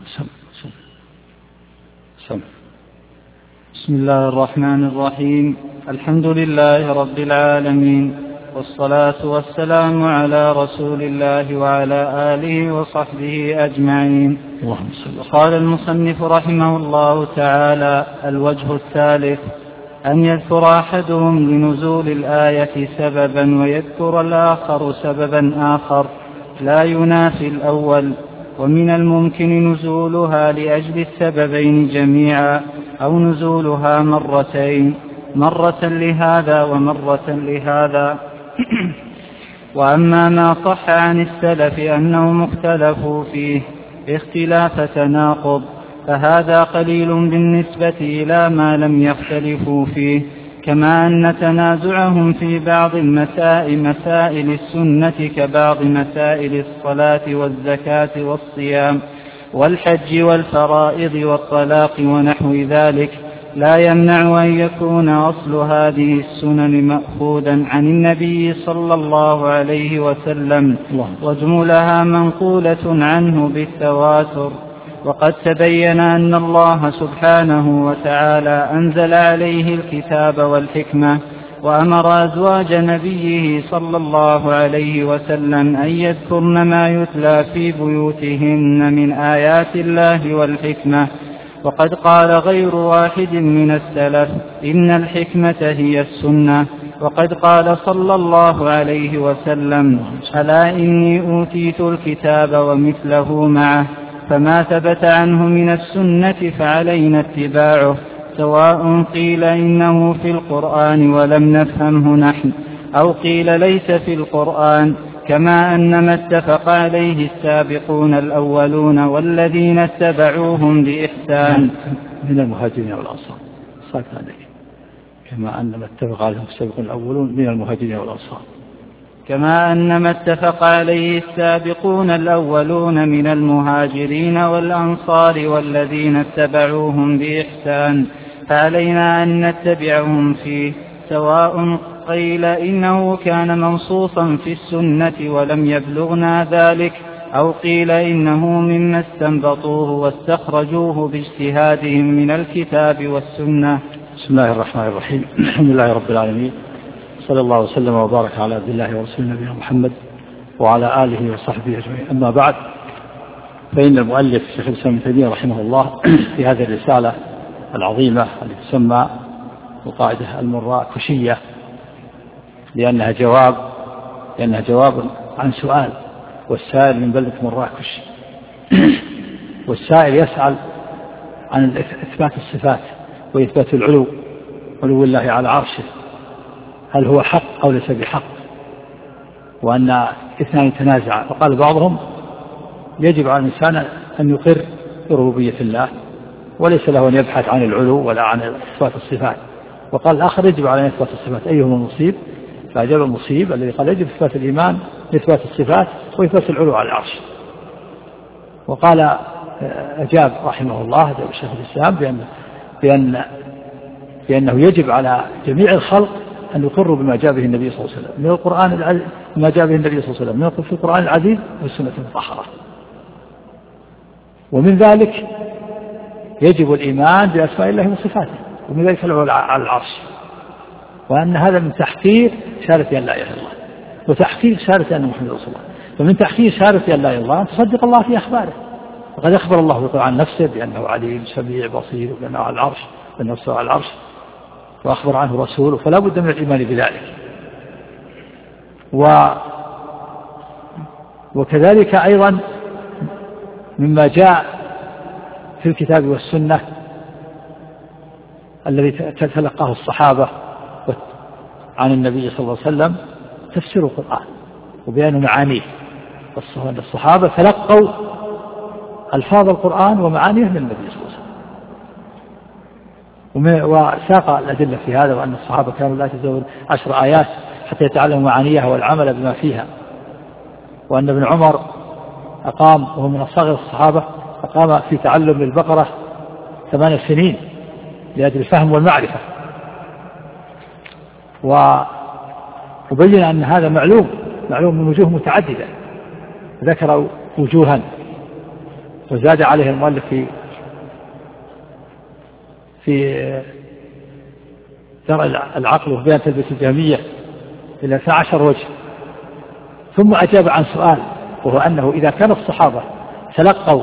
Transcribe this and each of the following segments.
بسم الله الرحمن الرحيم. الحمد لله رب العالمين، والصلاة والسلام على رسول الله وعلى آله وصحبه أجمعين. وقال المصنف رحمه الله تعالى: الوجه الثالث أن يذكر أحدهم لنزول الآية سببا ويذكر الآخر سببا آخر لا ينافي الأول، ومن الممكن نزولها لأجل السببين جميعا، أو نزولها مرتين، مرة لهذا ومرة لهذا. وأما ما صح عن السلف أنهم اختلفوا فيه اختلاف تناقض فهذا قليل بالنسبة إلى ما لم يختلفوا فيه، كما أن تنازعهم في بعض مسائل السنة كبعض مسائل الصلاة والزكاة والصيام والحج والفرائض والطلاق ونحو ذلك لا يمنع أن يكون أصل هذه السنن مأخوذا عن النبي صلى الله عليه وسلم، وجملها منقولة عنه بالتواتر. وقد تبين أن الله سبحانه وتعالى أنزل عليه الكتاب والحكمة، وأمر أزواج نبيه صلى الله عليه وسلم أن يذكرن ما يتلى في بيوتهن من آيات الله والحكمة. وقد قال غير واحد من السلف: إن الحكمة هي السنة. وقد قال صلى الله عليه وسلم: ألا إني أوتيت الكتاب ومثله معه، فما ثبت عنه من السنة فعلينا اتباعه، سواء قيل إنه في القرآن ولم نفهمه نحن، أو قيل ليس في القرآن، كما أن ما اتفق عليه السابقون الأولون والذين اتبعوهم بإحسان من المهاجرين والأنصار. كما أن ما اتفق عليه السابقون الأولون من المهاجرين والأنصار. كما أن ما اتفق عليه السابقون الأولون من المهاجرين والأنصار والذين اتبعوهم بإحسان، فعلينا أن نتبعهم فيه، سواء قيل إنه كان منصوصا في السنة ولم يبلغنا ذلك، أو قيل إنه مما استنبطوه واستخرجوه باجتهادهم من الكتاب والسنة. بسم الله الرحمن الرحيم. الحمد لله رب العالمين، صلى الله وسلم وبارك على عبد الله ورسوله نبينا محمد وعلى آله وصحبه أجمعين. أما بعد، فإن المؤلف شيخ الإسلام ابن تيمية رحمه الله في هذه الرسالة العظيمة التي تسمى القاعدة المراكشية، لأنها جواب عن سؤال، والسائل من بلدة مراكش. والسائل يسأل عن إثبات الصفات وإثبات علو الله على عرشه، هل هو حق أو ليس بحق، وأن اثنان تنازعا. فقال بعضهم: يجب على الإنسان أن يقر بربوبية الله، وليس له أن يبحث عن العلو ولا عن إثبات الصفات. وقال الآخر: يجب على أن إثبات الصفات. أيهما المصيب؟ فأجاب المصيب الذي قال يجب إثبات الإيمان لإثبات الصفات وإثبات العلو على العرش. وقال أجاب رحمه الله شيخ الإسلام بأنه يجب على جميع الخلق أن يقروا بما جاء به النبي صلى الله عليه وسلم من القرآن، ما جاء به النبي صلى الله عليه وسلم في القرآن العزيز والسنة المطهرة. ومن ذلك يجب الإيمان بأسماء الله وصفاته، ومن ذلك العلو على العرش، وأن هذا من تحقيق شهادة أن لا إله إلا الله، وتحقيق شهادة أن محمد رسول الله. فمن تحقيق شهادة أن لا إله إلا الله أن تصدق الله في أخباره، وقد أخبر الله في القرآن نفسه بأنه عليم سميع بصير، وبأنه على العرش، وأنه استوى على العرش، وأخبر عنه رسوله، فلا بد من الإيمان بذلك. وكذلك أيضا مما جاء في الكتاب والسنة الذي تلقاه الصحابة عن النبي صلى الله عليه وسلم تفسير القرآن وبيان معانيه. الصحابة تلقوا ألفاظ القرآن ومعانيه من النبي صلى الله عليه وسلم، وساق الأدلة في هذا، وأن الصحابة كانوا لا يتزوجون 10 آيات حتى يتعلموا معانيها والعمل بما فيها. وأن ابن عمر أقام وهو من أصغر الصحابة أقام في تعلم البقرة 8 سنين لأجل الفهم والمعرفة. وبين أن هذا معلوم من وجوه متعددة، ذكر وجوها وزاد عليه المؤلف في درء العقل وبيان تلبية الجهمية إلى 12 وجه. ثم أجاب عن سؤال، وهو أنه إذا كان الصحابة تلقوا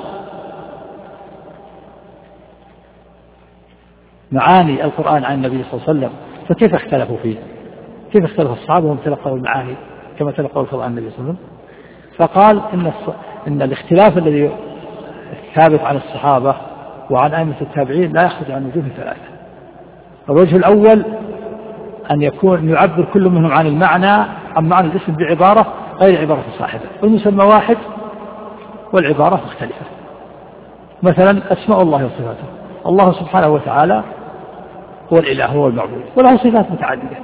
معاني القرآن عن النبي صلى الله عليه وسلم فكيف اختلفوا فيه؟ كيف اختلف الصحابة وهم تلقوا المعاني كما تلقوا القرآن عن النبي صلى الله عليه وسلم؟ فقال إن الاختلاف الذي ثابت عن الصحابة وعن أئمة التابعين لا يخرج عن وجوه ثلاثة. الوجه الأول أن يعبر كل منهم عن المعنى، عن معنى الاسم بعبارة غير عبارة صاحبه، والمسمى واحد والعبارة مختلفة. مثلا أسماء الله وصفاته، الله سبحانه وتعالى هو الإله هو المعبود، وله صفات متعددة،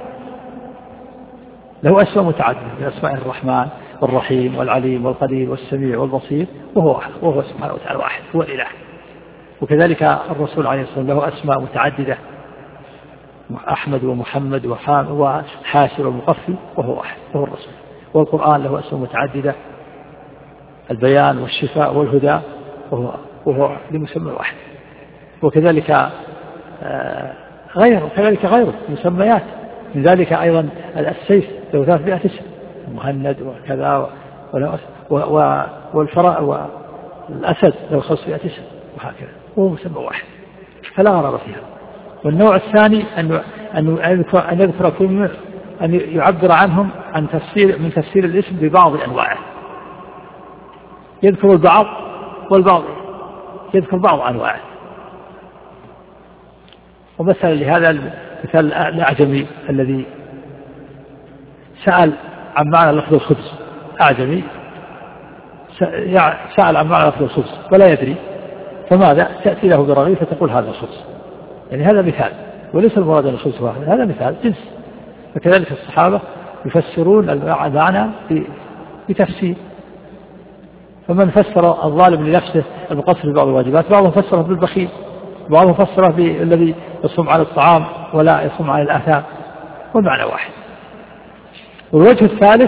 له أسماء متعددة من أسماء الرحمن والرحيم والعليم والقدير والسميع والبصير، وهو سبحانه وتعالى واحد هو الإله. وكذلك الرسول عليه الصلاة والسلام له أسماء متعددة، أحمد ومحمد وحاشر ومقفي، وهو واحد وهو الرسول. والقرآن له أسماء متعددة، البيان والشفاء والهدى، وهو لمسمى واحد. وكذلك غيره مسميات، من ذلك أيضا السيف له 300 اسم، مهند وكذا، والأسد له 500 اسم، وهكذا، وهو مسمى واحد، فلا غرض فيها. والنوع الثاني أن يذكر كل، أن يعبر عنهم عن من تفسير الاسم ببعض أنواعه، يذكر البعض والبعض يذكر بعض أنواعه. ومثلا لهذا مثال الأعجمي الذي سأل عن معنى لفظ الخبز، أعجمي سأل عن معنى لفظ الخبز ولا يدري، فماذا؟ تأتي له برغيف فتقول هذا الخبز. يعني هذا مثال، وليس المراد أن الخبز واحد، هذا مثال جنس. وكذلك الصحابة يفسرون المعنى بتفسير، فمن فسر الظالم لنفسه المقصر ببعض الواجبات، بعضهم فسره بالبخيل، بعضهم فسره بالذي يصوم على الطعام ولا يصوم على الآثام، والمعنى واحد. والوجه الثالث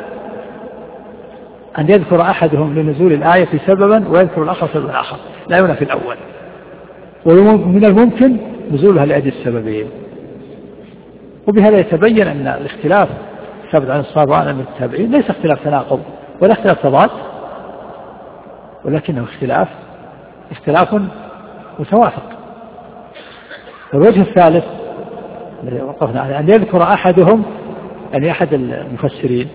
أن يذكر أحدهم لنزول الآية في سببا ويذكر الآخر سببا آخر لا ينافي الأول، ومن الممكن نزولها لأجل السببين. وبهذا يتبين أن الاختلاف ثابت عن الصحابة وعن التابعين ليس اختلاف تناقض ولا اختلاف تضاد، ولكنه اختلاف متوافق. والوجه الثالث الذي وقفنا عليه أن يذكر أحدهم، يعني أحد المفسرين،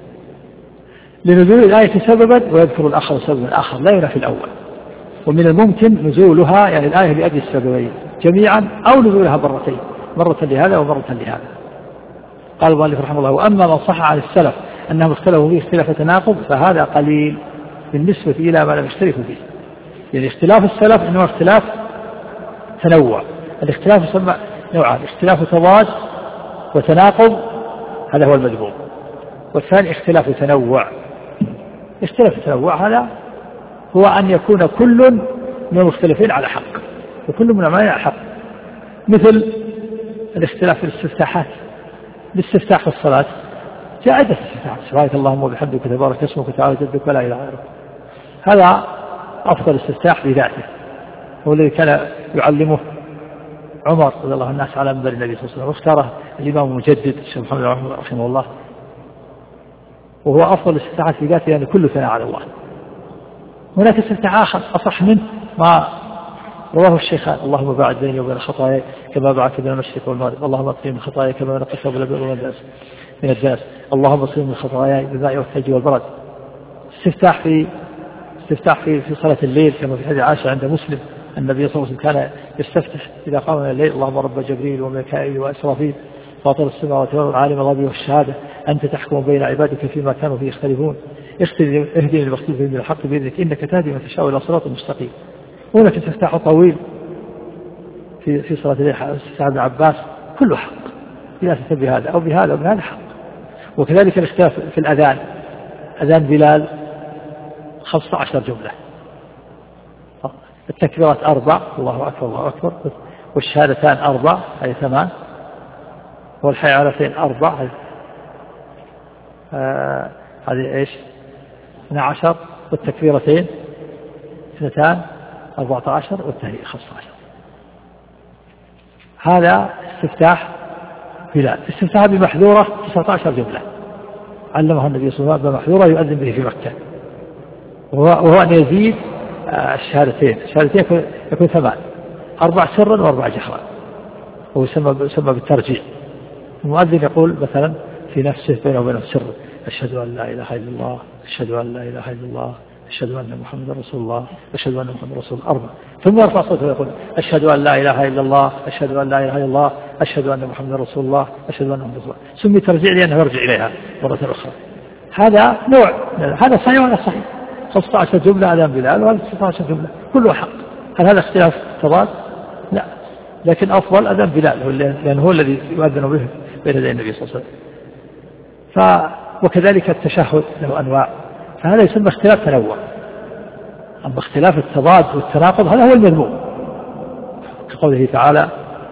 لنزول الآية سببا ويذكر الآخر سببا آخر لا ينافي الأول. ومن الممكن نزولها يعني الآية لأجل السببين جميعا، أو نزولها مرتين، مرة لهذا ومرة لهذا. قال المؤلف رحمه الله: وأما ما صح عن السلف أنهم اختلفوا فيه اختلاف تناقض فهذا قليل بالنسبة إلى ما لم يختلفوا فيه. يعني اختلاف السلف إنه اختلاف تنوع، الاختلاف يسمى نوعان: اختلاف تضاد وتناقض، هذا هو المذموم. والثاني اختلاف تنوع. اختلاف التنوع هذا هو أن يكون كل من المختلفين على حق، وكل من المعنى على حق، مثل الاختلاف في الاستفتاحات. الاستفتاح في الصلاة جاء عدة استفتاحات: سبحانك اللهم وبحمدك تبارك اسمك وتعالى جدك ولا إله غيرك. هذا أفضل استفتاح بذاته، هو الذي كان يعلمه عمر رضي الله عنه الناس على منبر النبي صلى الله عليه وسلم، واختاره الإمام المجدد الشيخ محمد رحمه الله، وهو أفضل الاستفتاحات في ذاته لأن كله ثناء على الله. هناك استفتاح آخر أصح منه ما رواه الشيخان: اللهم باعد بيني وبين خطاياي كما باعدت بين المشرق والمغرب، اللهم اغفر من خطاياي كما ينقى الثوب الأبيض من الدنس، اللهم اغفر من خطاياي بالماء والثلج والبرد. استفتاح في صلاة الليل كما في حديث عائشة عند مسلم: النبي صلى الله عليه وسلم كان يستفتح إذا قام من الليل: اللهم رب جبريل وميكائيل وإسرافيل فاطر السماوات والأرض عالم الغيب والشهادة أنت تحكم بين عبادك فيما كانوا فيه يختلفون اهدني لما اختلف من الحق بإذنك إنك تهدي من تشاء إلى صراط مستقيم. هناك استفتاح طويل في صلاة الليل استفتاح ابن عباس، كله حق، لا تتبع بهذا أو بهذا أو بهذا حق. وكذلك الاختلاف في الأذان: أذان بلال 15 جملة، التكبيرات 4 الله أكبر الله أكبر، والشهادتان 4 أي 8، والحي على 4 هذه إيش 12، والتكبيرتين 2 14 والتهليل 15. هذا استفتاح بلال. استفتاح بمحذورة 19 جملة علمها النبي صلى الله عليه وسلم بمحذورة يؤذن به في مكة، وهو أن يزيد الشهادتين يكون 8، 4 سرا و4 جهرا، وهو يسمى بالترجيع. المؤذن يقول مثلا في نفسه بينه وبين السر: أشهد أن لا إله إلا الله، أشهد أن لا إله إلا الله، أشهد أن محمد رسول الله، أشهد أن محمد رسول الله 4، ثم يرفع صوته ويقول: أشهد أن لا إله إلا الله، أشهد أن لا إله إلا الله، أشهد أن محمد رسول الله، أشهد أن محمد رسول الله. سمي ترجيع لأنه يرجع إليها مرة أخرى. هذا نوع، هذا صحيح ولا صحيح؟ 15 جملة أذان بلال وهذا 16 جملة كله حق. هل هذا اختلاف تضاد؟ لا، لكن أفضل أذان بلال لأنه هو الذي يؤذن به بين يدي النبي صلى الله عليه وسلم. وكذلك التشهد له أنواع، فهذا يسمى اختلاف تنوع. أما اختلاف التضاد والتناقض هذا هو المذموم، كقوله تعالى: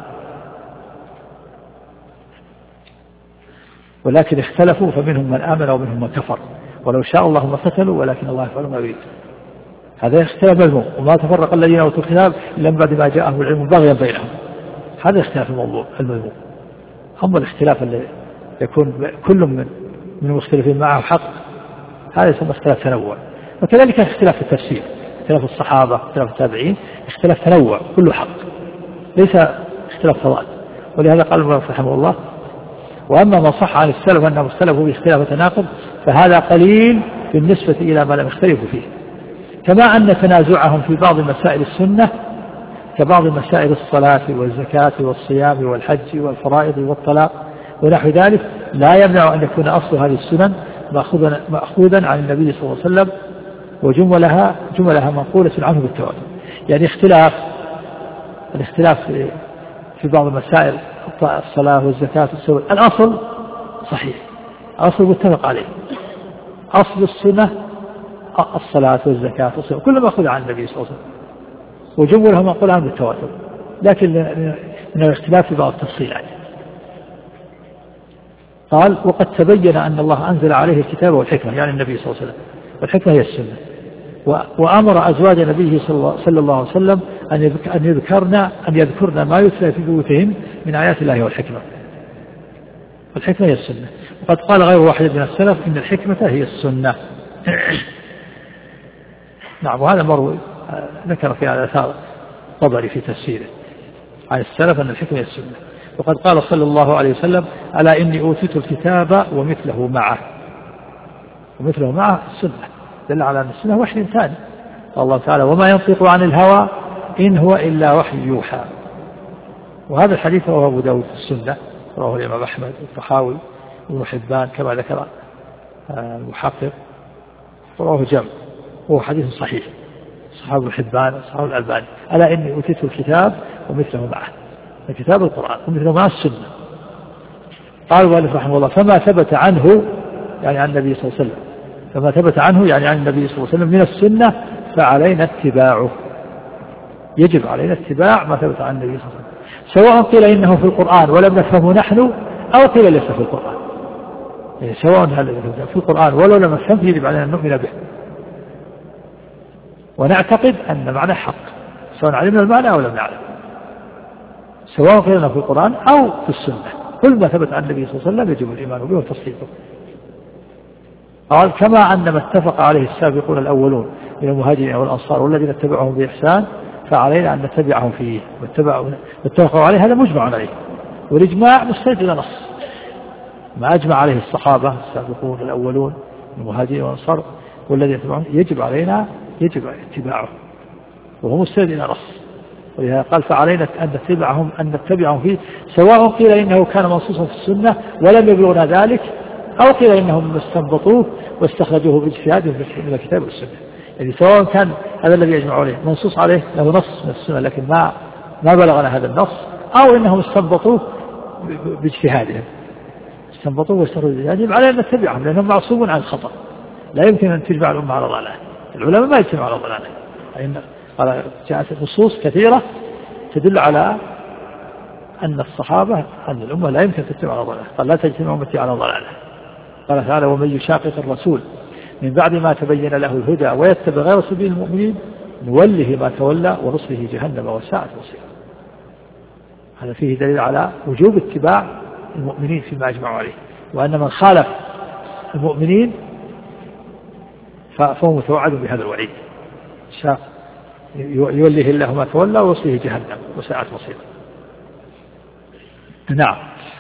ولكن اختلفوا فمنهم من آمن ومنهم من كفر ولو شاء الله ما اقتتلوا ولكن الله يفعل ما يريد. هذا اختلاف مذموم. وما تفرق الذين اوتوا الكتاب الا من بعد ما جاءهم العلم بغيا بينهم. هذا اختلاف الموضوع المذموم. اما الاختلاف اللي يكون كل من المختلفين معه حق هذا يسمى اختلاف تنوع. وكذلك اختلاف في التفسير، اختلاف الصحابة، اختلاف التابعين، اختلاف تنوع كله حق ليس اختلاف تضاد. ولهذا قال المؤلف رحمه الله: وأما ما صح عن السلف أنهم اختلفوا باختلاف وتناقض فهذا قليل بالنسبة إلى ما لم يختلفوا فيه، كما أن تنازعهم في بعض مسائل السنة كبعض مسائل الصلاة والزكاة والصيام والحج والفرائض والطلاق ونحو ذلك لا يمنع أن يكون أصل هذه السنن مأخوذا عن النبي صلى الله عليه وسلم وجملها منقولة عنه بالتواتر. يعني الاختلاف في بعض المسائل الصلاة والزكاة والصوم الأصل صحيح، أصل متفق عليه، أصل السنة الصلاة والزكاة والصوم كل ما أخذ عن النبي صلى الله عليه وسلم وجملها منقولة عنه بالتواتر، لكن من الاختلاف في بعض التفصيلات. قال: وقد تبين أن الله أنزل عليه الكتاب والحكمة، يعني النبي صلى الله عليه وسلم، والحكمة هي السنة، وأمر أزواج نبيه صلى الله عليه وسلم أن يذكرن ما يتلى في بيوتهم من آيات الله والحكمة، والحكمة هي السنة. وقد قال غير واحد من السلف إن الحكمة هي السنة. نعم، وهذا مروي ذكر في هذا الآثار طبري في تفسيره عن السلف أن الحكمة هي السنة. وقد قال صلى الله عليه وسلم: ألا إني أوتيت الكتاب ومثله معه السنة، دل على أن السنة وحي ثاني. قال الله تعالى: وما ينطق عن الهوى إن هو إلا وحي يوحى. وهذا الحديث رواه أبو داود في السنة، رواه الإمام أحمد والطحاوي وابن حبان كما ذكر المحقق، رواه جمع، وهو حديث صحيح، صحاب ابن حبان وصحاب الألباني. ألا إني أوتيت الكتاب ومثله معه، الكتاب القرآن ومثله معه السنة. قال المؤلف رحمه الله: فما ثبت عنه يعني عن النبي صلى الله عليه وسلم، فما ثبت عنه يعني عن النبي صلى الله عليه وسلم من السنة فعلينا اتباعه، يجب علينا اتباع ما ثبت عن النبي صلى الله عليه وسلم، سواء قيل إنه في القرآن ولم نفهمه نحن أو قيل ليس في القرآن. يعني سواء هل في القرآن ولو لم نفهمه يجب علينا أن نؤمن به ونعتقد أن معنى حق، سواء علمنا المعنى أو لم نعلم، سواء قيل إنه في القرآن أو في السنة. كل ما ثبت عن النبي صلى الله عليه وسلم يجب الإيمان به وتصديقه. قال: كما أن ما اتفق عليه السابقون الأولون من المهاجرين والأنصار والذين اتبعهم بإحسان فعلينا أن نتبعهم فيه، واتفقوا عليه هذا مجمع عليه، والإجماع مستند إلى نص. ما أجمع عليه الصحابة السابقون الأولون من المهاجرين والأنصار والذين اتبعهم يجب اتباعه، وهو مستند إلى نص. ولهذا قال: فعلينا أن نتبعهم فيه سواء قيل إنه كان منصوصا في السنة ولم يبلغنا ذلك أو قيل إنهم استنبطوه واستخرجوه باجتهادهم من الكتاب والسنة. يعني سواء كان هذا الذي يجمع عليه منصوص عليه له نص من السنة لكن ما بلغنا هذا النص، أو إنهم استنبطوه باجتهادهم، استنبطوه واستخرجوه باجتهادهم، على أن نتبعهم لأنهم معصومون عن الخطأ. لا يمكن أن تجمع الأمة على ضلالة، العلماء ما يجتمعوا على ضلالة. قال: جاءت نصوص كثيرة تدل على أن الصحابة أن الأمة لا يمكن تجتمع على ضلالة. قال: لا تجتمع أمتي على ضلالة. قال تعالى: ومن يشاقق الرسول من بعد ما تبين له الهدى ويتبع غير سبيل المؤمنين نوله ما تولى ونصله جهنم وساءت مصيره. هذا فيه دليل على وجوب اتباع المؤمنين فيما أجمعوا عليه، وأن من خالف المؤمنين فهو متوعد بهذا الوعيد، يوله الله ما تولى ويصله جهنم وساءت مصيره. نعم.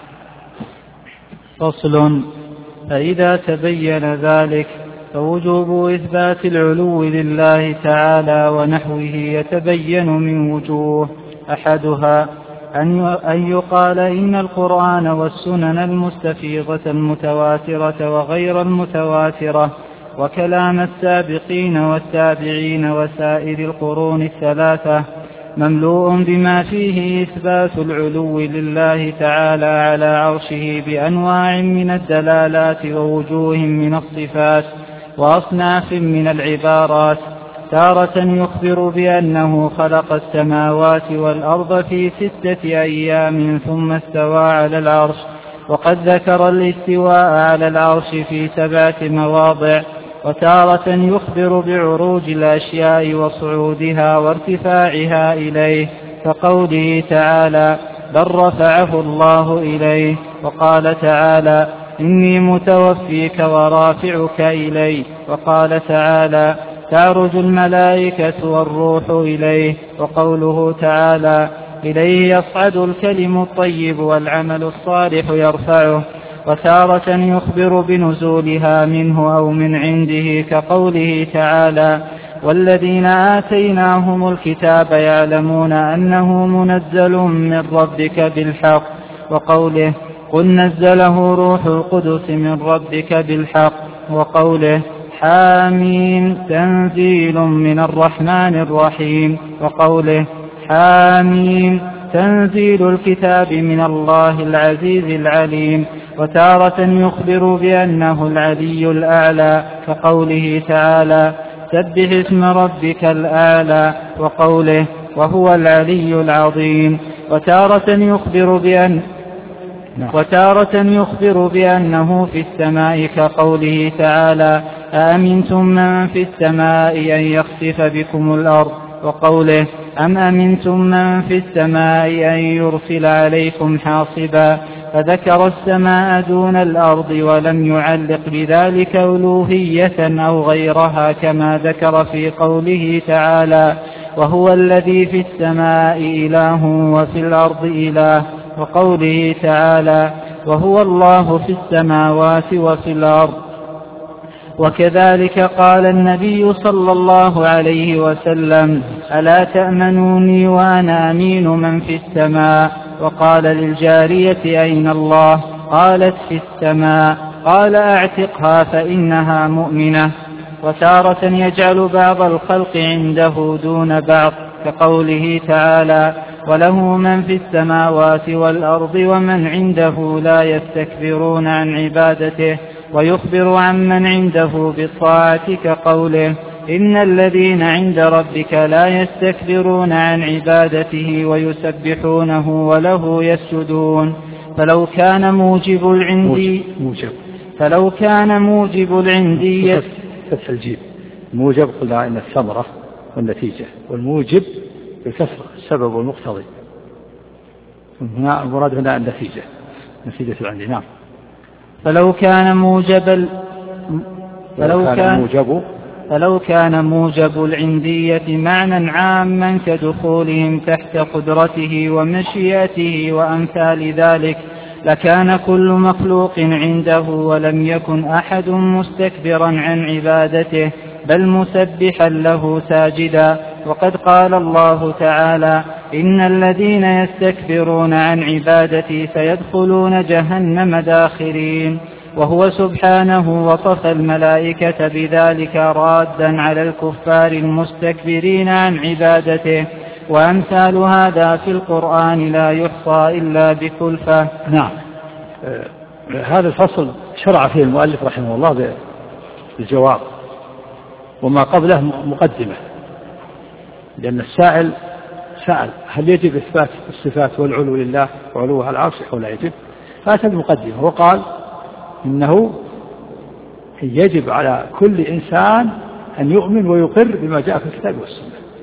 فصل. فإذا تبين ذلك فوجوب إثبات العلو لله تعالى ونحوه يتبين من وجوه. أحدها أن يقال إن القرآن والسنن المستفيضة المتواترة وغير المتواترة وكلام السابقين والتابعين وسائر القرون الثلاثة مملوء بما فيه إثبات العلو لله تعالى على عرشه بأنواع من الدلالات ووجوه من الصفات وأصناف من العبارات. تارة يخبر بأنه خلق السماوات والأرض في 6 أيام ثم استوى على العرش، وقد ذكر الاستواء على العرش في 7 مواضع. وتارة يخبر بعروج الأشياء وصعودها وارتفاعها إليه، كقوله تعالى: بل رفعه الله إليه. وقال تعالى: إني متوفيك ورافعك إلي. وقال تعالى: تعرج الملائكة والروح إليه. وقوله تعالى: إليه يصعد الكلم الطيب والعمل الصالح يرفعه. وتارة يخبر بنزولها منه أو من عنده، كقوله تعالى: والذين آتيناهم الكتاب يعلمون أنه منزل من ربك بالحق. وقوله: قل نزله روح القدس من ربك بالحق. وقوله: حامين تنزيل من الرحمن الرحيم. وقوله: حامين تنزيل الكتاب من الله العزيز العليم. وتارة يخبر بأنه العلي الأعلى، كقوله تعالى: سبح اسم ربك الأعلى. وقوله: وهو العلي العظيم. وتارة يخبر بأنه في السماء، كقوله تعالى: أأمنتم من في السماء أن يخسف بكم الأرض. وقوله: أم أمنتم من في السماء أن يرسل عليكم حاصبا. فذكر السماء دون الأرض ولم يعلق بذلك ألوهية أو غيرها، كما ذكر في قوله تعالى: وهو الذي في السماء إله وفي الأرض إله. وقوله تعالى: وهو الله في السماوات وفي الأرض. وكذلك قال النبي صلى الله عليه وسلم: ألا تأمنوني وأنا أمين من في السماء. وقال للجارية: أين الله؟ قالت: في السماء. قال: أعتقها فإنها مؤمنة. وتارة يجعل بعض الخلق عنده دون بعض، كقوله تعالى: وله من في السماوات والأرض ومن عنده لا يستكبرون عن عبادته. ويخبر عن من عنده بالطاعة، كقوله: إن الذين عند ربك لا يستكبرون عن عبادته ويسبحونه وله يسجدون. فلو كان موجب العندية فتح الجيم موجب، قلنا إن الثمرة والنتيجة، والموجب بالكسر السبب والمقتضي. هنا المراد هنا النتيجة، نتيجة العندي. نعم. فلو كان موجب العندية معنى عاما كدخولهم تحت قدرته ومشيئته وأمثال ذلك، لكان كل مخلوق عنده ولم يكن أحد مستكبرا عن عبادته، بل مسبحا له ساجدا. وقد قال الله تعالى: إن الذين يستكبرون عن عبادتي سيدخلون جهنم داخرين. وهو سبحانه وصف الملائكة بذلك رادا على الكفار المستكبرين عن عبادته. وأمثال هذا في القرآن لا يحصى إلا بكلفة. نعم. هذا الفصل شرع فيه المؤلف رحمه الله بالجواب، وما قبله مقدمة، لأن السائل سأل: هل يجب إثبات الصفات والعلو لله وعلوها العرش أو لا يجب؟ فأتى بمقدمة وقال إنه يجب على كل إنسان أن يؤمن ويقر بما جاء في الكتاب والسنة.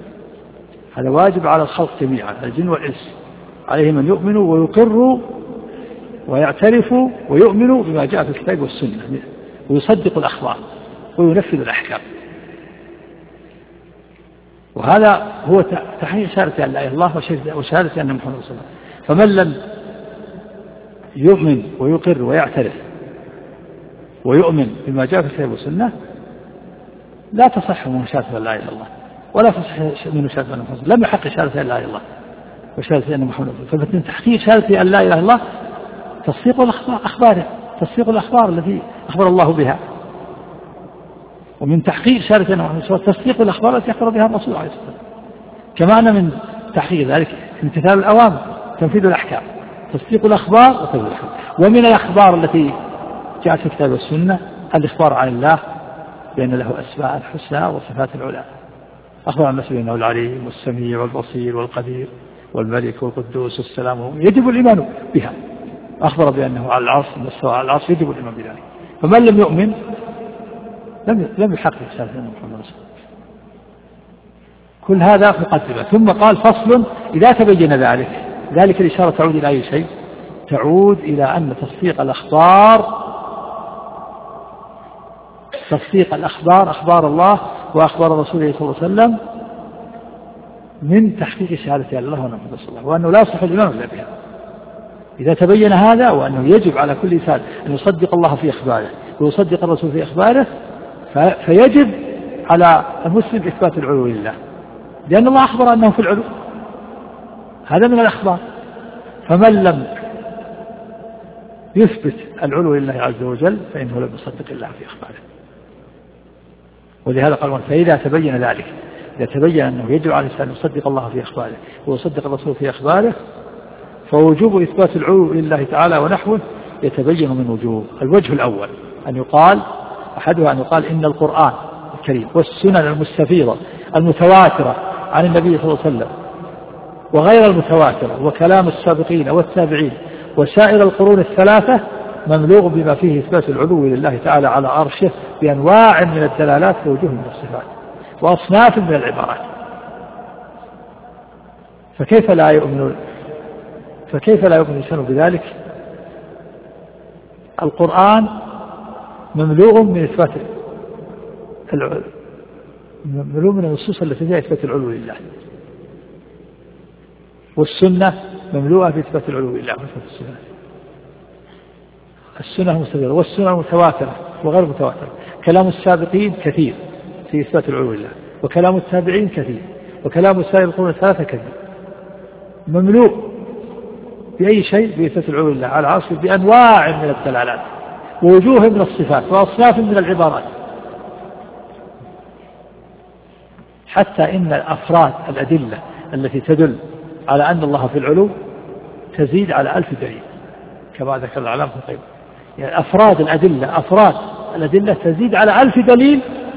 هذا واجب على الخلق جميعا الجن والإنس، عليهم أن يؤمنوا ويقروا ويعترفوا ويؤمنوا بما جاء في الكتاب والسنة ويصدقوا الأخبار وينفذوا الأحكام. وهذا هو تحقيق شهادة أن لا إله إلا الله وشهادة أن محمد رسول الله. فمن لم يؤمن ويقر ويعترف ويؤمن بما جاء في الكتاب والسنة لا تصح من شهادة أن لا إله إلا الله ولا تصح من شهادة أن محمد رسول الله، لم يحقق شهادة أن لا إله إلا الله وشهادة أن محمد رسول الله. فمن تحقيق شهادة أن لا إله إلا الله تصديق أخباره، تصديق الأخبار التي أخبر الله بها، ومن تحقيق شهادة أن محمد رسول الله تصديق الأخبار التي أخبر بها الرسول عليه الصلاة والسلام. كما أن من تحقيق ذلك امتثال الأوامر، تنفيذ الأحكام، تصديق الأخبار وتنفيذ الأحكام. ومن الأخبار التي جاءت في الكتاب والسنة الإخبار عن الله بأن له أسماء الحسنى وصفات العلى، أخبر عن نفسه أنه العليم والسميع والبصير والقدير والملك والقدوس والسلام، يجب الإيمان بها. أخبر بأنه على العرش مستوى على العرش، يجب الإيمان بذلك. فمن لم يؤمن لم يحقق شهادة أن محمد رسول الله. كل هذا مقدمة. ثم قال فصل إذا تبين ذلك الإشارة تعود إلى أي شيء؟ تعود إلى أن تصديق الأخبار أخبار الله وأخبار رسوله صلى الله عليه وسلم من تحقيق شهادة الله ونعم رسول الله، وأنه لا يصح الإيمان إلا بها. إذا تبين هذا وأنه يجب على كل إنسان أن يصدق الله في أخباره ويصدق الرسول في أخباره، فيجب على المسلم إثبات العلو لله، لأن الله أخبر أنه في العلو، هذا من الأخبار. فمن لم يثبت العلو لله عز وجل فإنه لم يصدق الله في أخباره. ولهذا قال فإذا تبين ذلك، إذا تبين أنه يجب على الإنسان أن يصدق الله في أخباره ويصدق الرسول في أخباره، فوجوب إثبات العلو لله تعالى ونحوه يتبين من وجوه. الوجه الأول أحدها أن يقال إن القرآن الكريم والسنن المستفيضة المتواترة عن النبي صلى الله عليه وسلم وغير المتواترة وكلام السابقين والتابعين وسائر القرون الثلاثة مملوء بما فيه إثبات العلو لله تعالى على عرشه بأنواع من الدلالات ووجوه من الصفات وأصناف من العبارات. فكيف لا يؤمن الإنسان بذلك؟ القرآن مملوء من إثبات مملوء من النصوص التي فيها إثبات العلو لله، والسنة مملوءة بإثبات العلو لله وإثبات الصفات. السنة مستفيضة والسنة متواترة وغير متواترة. كلام السابقين كثير في إثبات العلو لله، وكلام التابعين كثير، وكلام سائر القرون الثلاثة كثير. مملوء بأي شيء بإثبات العلو لله على العرش بأنواع من الدلالات ووجوه من الصفات وأصناف من العبارات، حتى إن الأفراد الأدلة التي تدل على أن الله في العلو تزيد على 1000 دليل كما ذكر العلامة ابن القيم. يعني أفراد الأدلة تزيد على 1000 دليل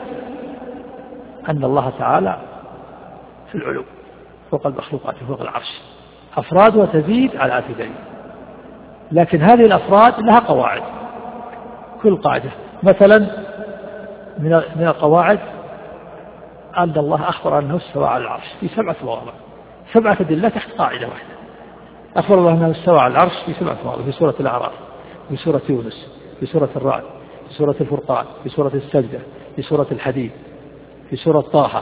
أن الله تعالى في العلو فوق المخلوقات فوق العرش، أفرادها تزيد على 1000 دليل. لكن هذه الأفراد لها قواعد، كل قاعدة مثلا من القواعد أن الله أخبر أنه استوى على العرش في 7 مواضع، 7 أدلة تحت قاعدة واحدة. أخبر الله أنه استوى على العرش في 7 مواضع، في سورة الأعراف، في سورة يونس، في سورة الرعد، في سورة الفرقان، في سورة السجدة، في سورة الحديد، في سورة طه.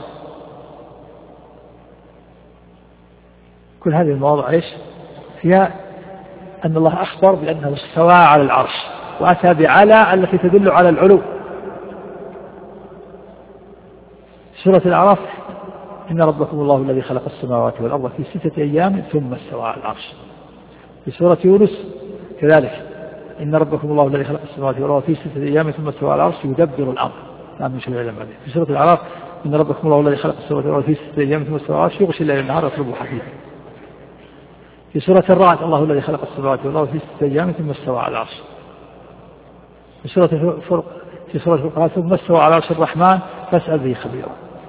كل هذه المواضع إيش فيها؟ أن الله أخبر بأنه استوى على العرش وأتى بعلى التي تدل على العلو. سورة الأعراف إن ربكم الله الذي خلق السماوات والأرض في 6 أيام ثم استوى على العرش. في سورة يونس كذلك إن ربكم الله الذي خلق السماوات والأرض في 6 أيام ثم استوى على العرش يدبر الأمر لا من شيء إلا بعده. في سورة الأعراف إن ربكم الله الذي خلق السماوات والأرض في 6 أيام ثم استوى على العرش يغشي الليل النهار يطلبه حثيثا. في سورة الرعد الله الذي خلق السماوات والأرض في 6 أيام ثم استوى على العرش. في سورة الفرقان ثم استوى على عرش الرحمن فاسأل به خبيرا.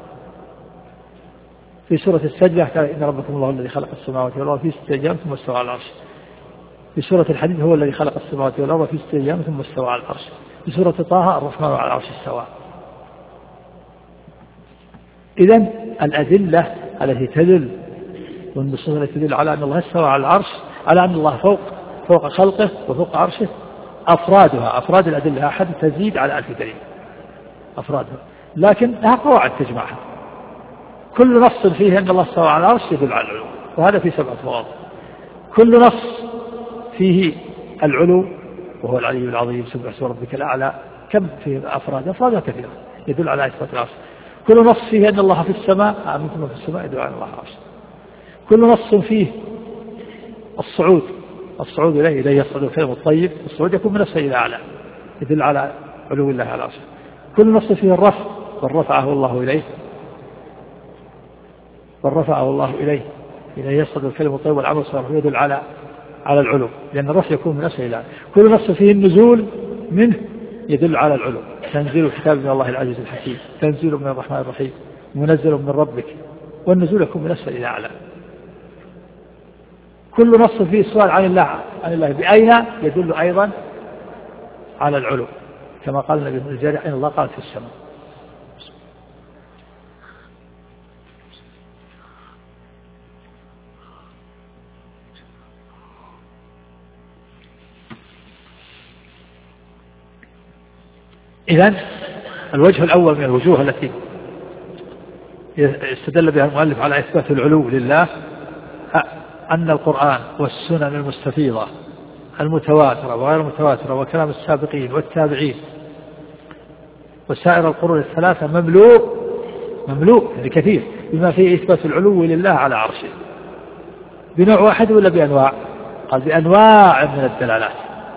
في سورة السجدة إن ربكم الله الذي خلق السماوات والأرض في 6 أيام ثم استوى على العرش. في سورة الحديد هو الذي خلق السماوات والأرض في 6 أيام ثم استوى على العرش. في سورة طه الرحمن على العرش استوى. إذن الأدلة التي تدل، والنصوص التي تدل على أن الله استوى على العرش، على أن الله فوق خلقه وفوق عرشه، أفراد الأدلة أحد تزيد على 1000 دليل أفرادها، لكن لها قواعد تجمعها. كل نص فيه أن الله استوى على العرش يدل على العلو، وهذا في 7 مواضع. كل نص فيه العلو وهو العلي العظيم سبح اسم ربك الأعلى، كم فيه أفرادها كثيرة يدل على إثبات العرش. كل نص فيه أن الله في السماء، أمنتم في السماء يدل على الله عرش. كل نص فيه الصعود إليه يصعد الكلم الطيب، الصعود يكون من السفل إلى أعلى يدل على علو الله على عرشه. كل نص فيه الرفع، ورفعه الله إليه يصعد الكلم الطيب والعمل الصالح يدل على العلو، لأن الرفع يكون من السفل إلى أعلى. كل نص فيه النزول منه يدل على العلو، تنزيل الكتاب من الله العزيز الحكيم، تنزيل من الرحمن الرحيم، منزل من ربك، والنزول يكون من السفل إلى أعلى. كل نص فيه سؤال عن الله بأين يدل أيضا على العلو، كما قال النبي صلى الله عليه وسلم: الله قال في السماء. إذن الوجه الأول من الوجوه التي استدل بها المؤلف على إثبات العلو لله أن القرآن والسنن المستفيضة المتواترة وغير المتواترة وكلام السابقين والتابعين وسائر القرون الثلاثة مملوء بكثير بما فيه إثبات العلو لله على عرشه، بنوع واحد ولا بأنواع؟ قال بأنواع من الدلالات.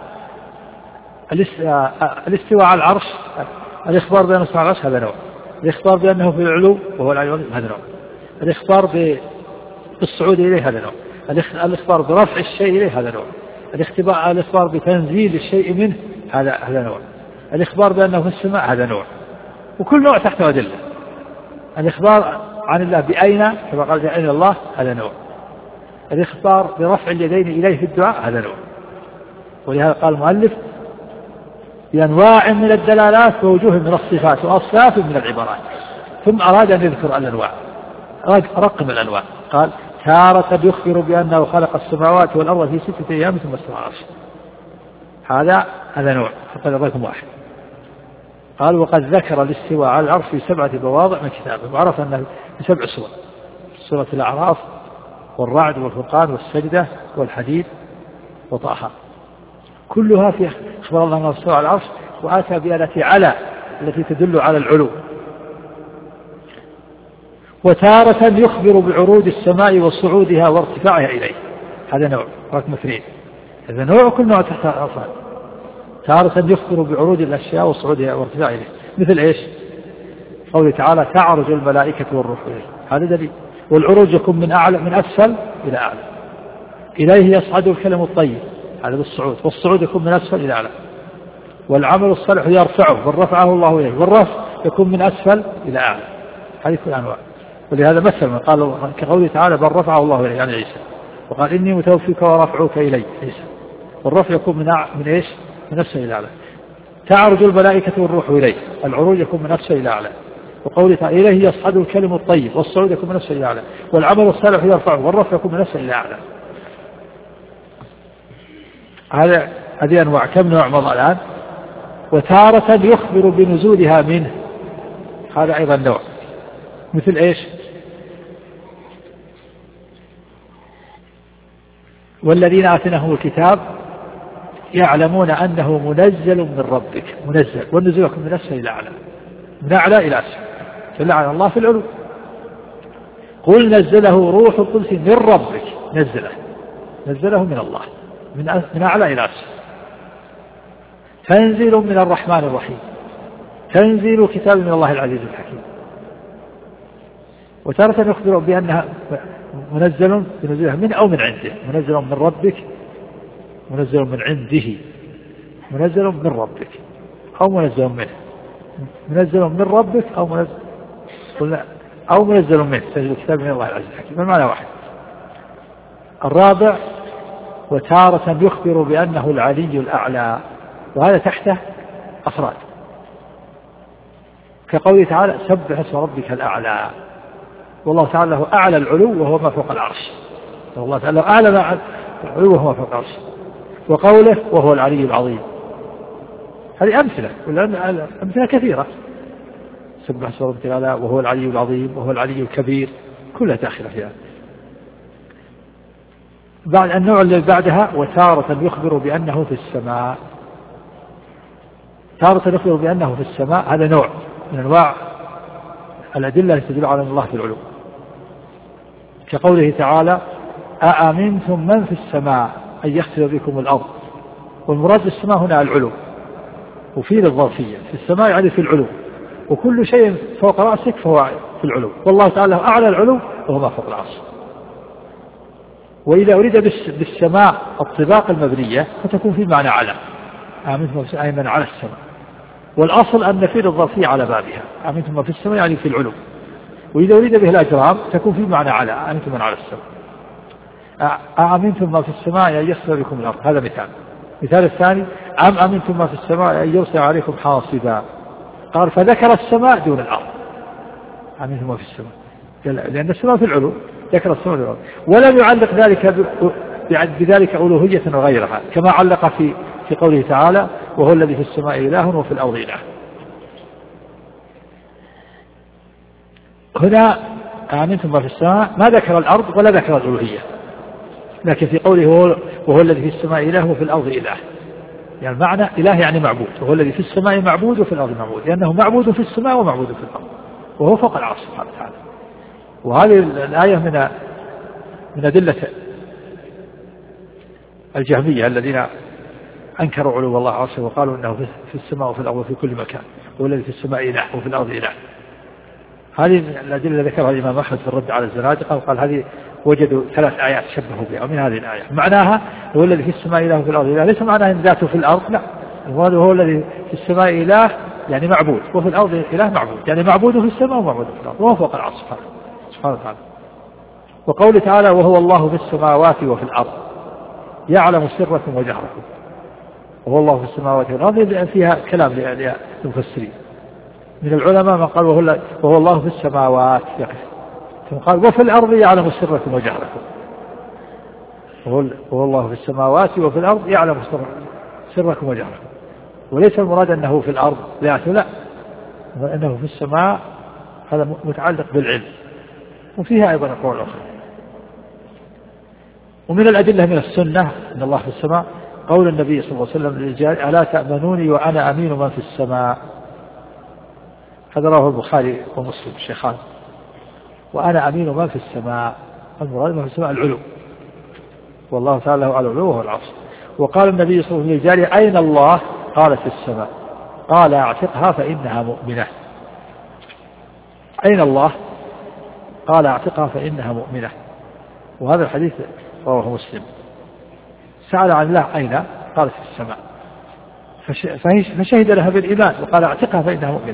الاستواء على العرش، الإخبار بأنه استوى على العرش هذا نوع، الإخبار بأنه في العلو وهو العلي العظيم هذا نوع، الإخبار بالصعود إليه هذا نوع، الإخبار برفع الشيء إليه هذا نوع، الإخبار بتنزيل الشيء منه هذا نوع، الإخبار بأنه في السماء هذا نوع، وكل نوع تحته أدلة. الإخبار عن الله بأين كما قال بأين الله هذا نوع، الإخبار برفع اليدين إليه في الدعاء هذا نوع. ولهذا قال المؤلف: بأنواع من الدلالات ووجوه من الصفات وأصناف من العبارات. ثم أراد أن يذكر الأنواع، رقم الأنواع، قال: تارة يخبر بأنه خلق السماوات والأرض في 6 أيام ثم استوى على عرشه، هذا نوع، فقال رقم واحد. قال: وقد ذكر الاستواء على العرش في 7 مواضع من كتابه، وعرف أنه في 7 سور: سورة الأعراف والرعد والفرقان والسجدة والحديد وطه، كلها في أخبار الله أنه استوى على العرش، وآتى بآلة على التي تدل على العلو. وتارة يخبر بعروج السماء وصعودها وارتفاعها إليه، هذا نوع، رقم 2. هذا نوع، كل نوع تحت أصلا. تارة يخبر بعروج الأشياء وصعودها وارتفاعها إليه، مثل إيش؟ قوله تعالى: تعرج الملائكة والروح إليه، هذا دليل. والعروج يكون من أسفل إلى أعلى. إليه يصعد الكلم الطيب، هذا بالصعود، والصعود يكون من أسفل إلى أعلى. والعمل الصالح يرفعه، والرفعه الله إليه، والرفع يكون من أسفل إلى أعلى. هذه كل أنواع. ولهذا مثل قال كقوله تعالى: بل رفعه الله إليه، يعني عيسى، وقال: إني متوفيك ورافعك إلي، عيسى. والرفع يكون من إيش؟ من أسفل إلى أعلى. تعرج الملائكة والروح إليه، العروج يكون من أسفل إلى أعلى. وقوله تعالى: إليه يصعد الكلم الطيب، والصعود يكون من أسفل إلى أعلى. والعمل الصالح يرفعه، والرفع يكون من أسفل إلى أعلى. هذه أنواع. كم نوع مضى الآن؟ وتارة يخبر بنزولها منه، هذا أيضا نوع، مثل إيش؟ والذين آتيناهم الكتاب يعلمون أنه منزل من ربك، منزل، والنزول يكون من أسفل إلى أعلى، من أعلى إلى أسفل، فلعن الله في العلو. قل نزله روح القدس من ربك، نزله من الله، من أعلى إلى أسفل. تنزيل من الرحمن الرحيم، تنزيل كتاب من الله العزيز الحكيم. وتارة يخبر بأنها منزل بنزولها من أو من عنده، منزل من ربك، منزل من عنده، منزل من ربك أو منزل منه، منزل من ربك أو منزل منه، تنزيل كتاب من الله العزيز الحكيم، المعنى واحد. الرابع: وتارة يخبر بأنه العلي الأعلى، وهذا تحته أفراد، كقوله تعالى: سبح اسم ربك الأعلى، والله تعالى له أعلى العلو وهو ما فوق العرش. والله تعالى أعلى العلو وهو ما فوق العرش. وقوله وهو العلي العظيم. هذه أمثلة، أمثلة كثيرة. سبح اسم ربك الأعلى وهو العلي العظيم وهو العلي الكبير، كلها داخلة فيها. بعد النوع الذي بعدها وتارة يخبر بأنه في السماء. تارة يخبر بأنه في السماء، هذا نوع من أنواع الأدلة التي تدل على أن الله في العلو، كقوله تعالى أأمنتم من في السماء أن يخسف بكم الأرض. والمراد بالسماء هنا العلو، وفيه الظرفية، في السماء يعني في العلو، وكل شيء فوق رأسك فهو في العلو، والله تعالى أعلى العلو وهو ما فوق العرش. وإذا أريد بالسماء الطباق المبنية فتكون في معنى على، آمنتم أي من على السماء، والأصل أن نفيد الظرفية على بابها، آمنتم في السماء يعني في العلو. وإذا أريد به الأجرام تكون في معنى على، آمنتم من على السماء. آمنتم ما في السماء أن يخسف بكم الأرض، هذا مثال. مثال الثاني آمنتم ما في السماء أن يرسل عليكم حاصبا، قال فذكر السماء دون الأرض. آمنتم ما في السماء لأن السماء في العلو، ذكر السماء دون الأرض، ولم يعلق ذلك بذلك ألوهية وغيرها، كما علق في قوله تعالى وهو الذي في السماء إله وفي الأرض إله. هنا آمنتم ما في السماء ما ذكر الأرض ولا ذكر الألوهية، لكن في قوله وهو الذي في السماء إله وفي الأرض إله، يعني المعنى إله يعني معبود، وهو الذي في السماء معبود وفي الأرض معبود، لأنه معبود في السماء ومعبود في الأرض وهو فوق العرش سبحانه وتعالى. وهذه الآية من أدلة الجهمية الذين أنكروا علو الله عرشه وقالوا إنه في السماء وفي الأرض وفي كل مكان، هو الذي في السماء إله وفي الأرض إله. هذه الأدلة ذكرها الإمام أحمد في الرد على الزنادقة، وقال هذه وجدوا 3 آيات شبهوا بها، ومن هذه الآية معناها هو الذي في السماء إله وفي الأرض إله، ليس معناه أن ذاته في الأرض، لا، هو الذي في السماء إله يعني معبود، وفي الأرض إله معبود، يعني معبود في السماء ومعبود في الأرض، وهو فوق العرش سبحانه وتعالى. وقوله تعالى وهو الله في السماوات وفي الأرض يعلم سركم وجهركم، وهو الله في السماوات والأرض فيها كلام للمفسرين من العلماء من قال وهو الله في السماوات، ثم قال وفي الأرض يعلم سركم وجهركم، وهو الله في السماوات وفي الأرض يعلم سركم وجهركم. وليس المراد أنه في الأرض لا، أنه في السماء، هذا متعلق بالعلم، وفيها أيضا أقوال أخرى. ومن الأدلة من السنة أن الله في السماء قول النبي صلى الله عليه وسلم للرجال ألا تأمنوني وأنا أمين من في السماء، هذا رواه البخاري ومسلم الشيخان. وأنا أمين من في السماء، المراد من في السماء العلو، والله تعالى له على العلو وهو العرش. وقال النبي صلى الله عليه وسلم للرجال أين الله؟ قال في السماء، قال اعتقها فإنها مؤمنة. أين الله؟ قال اعتقها فإنها مؤمنة. وهذا الحديث رواه مسلم. سأل عن الله أين؟ قالت في السماء، فشهد لها بالإيمان وقال اعتقها فإنها مؤمنة.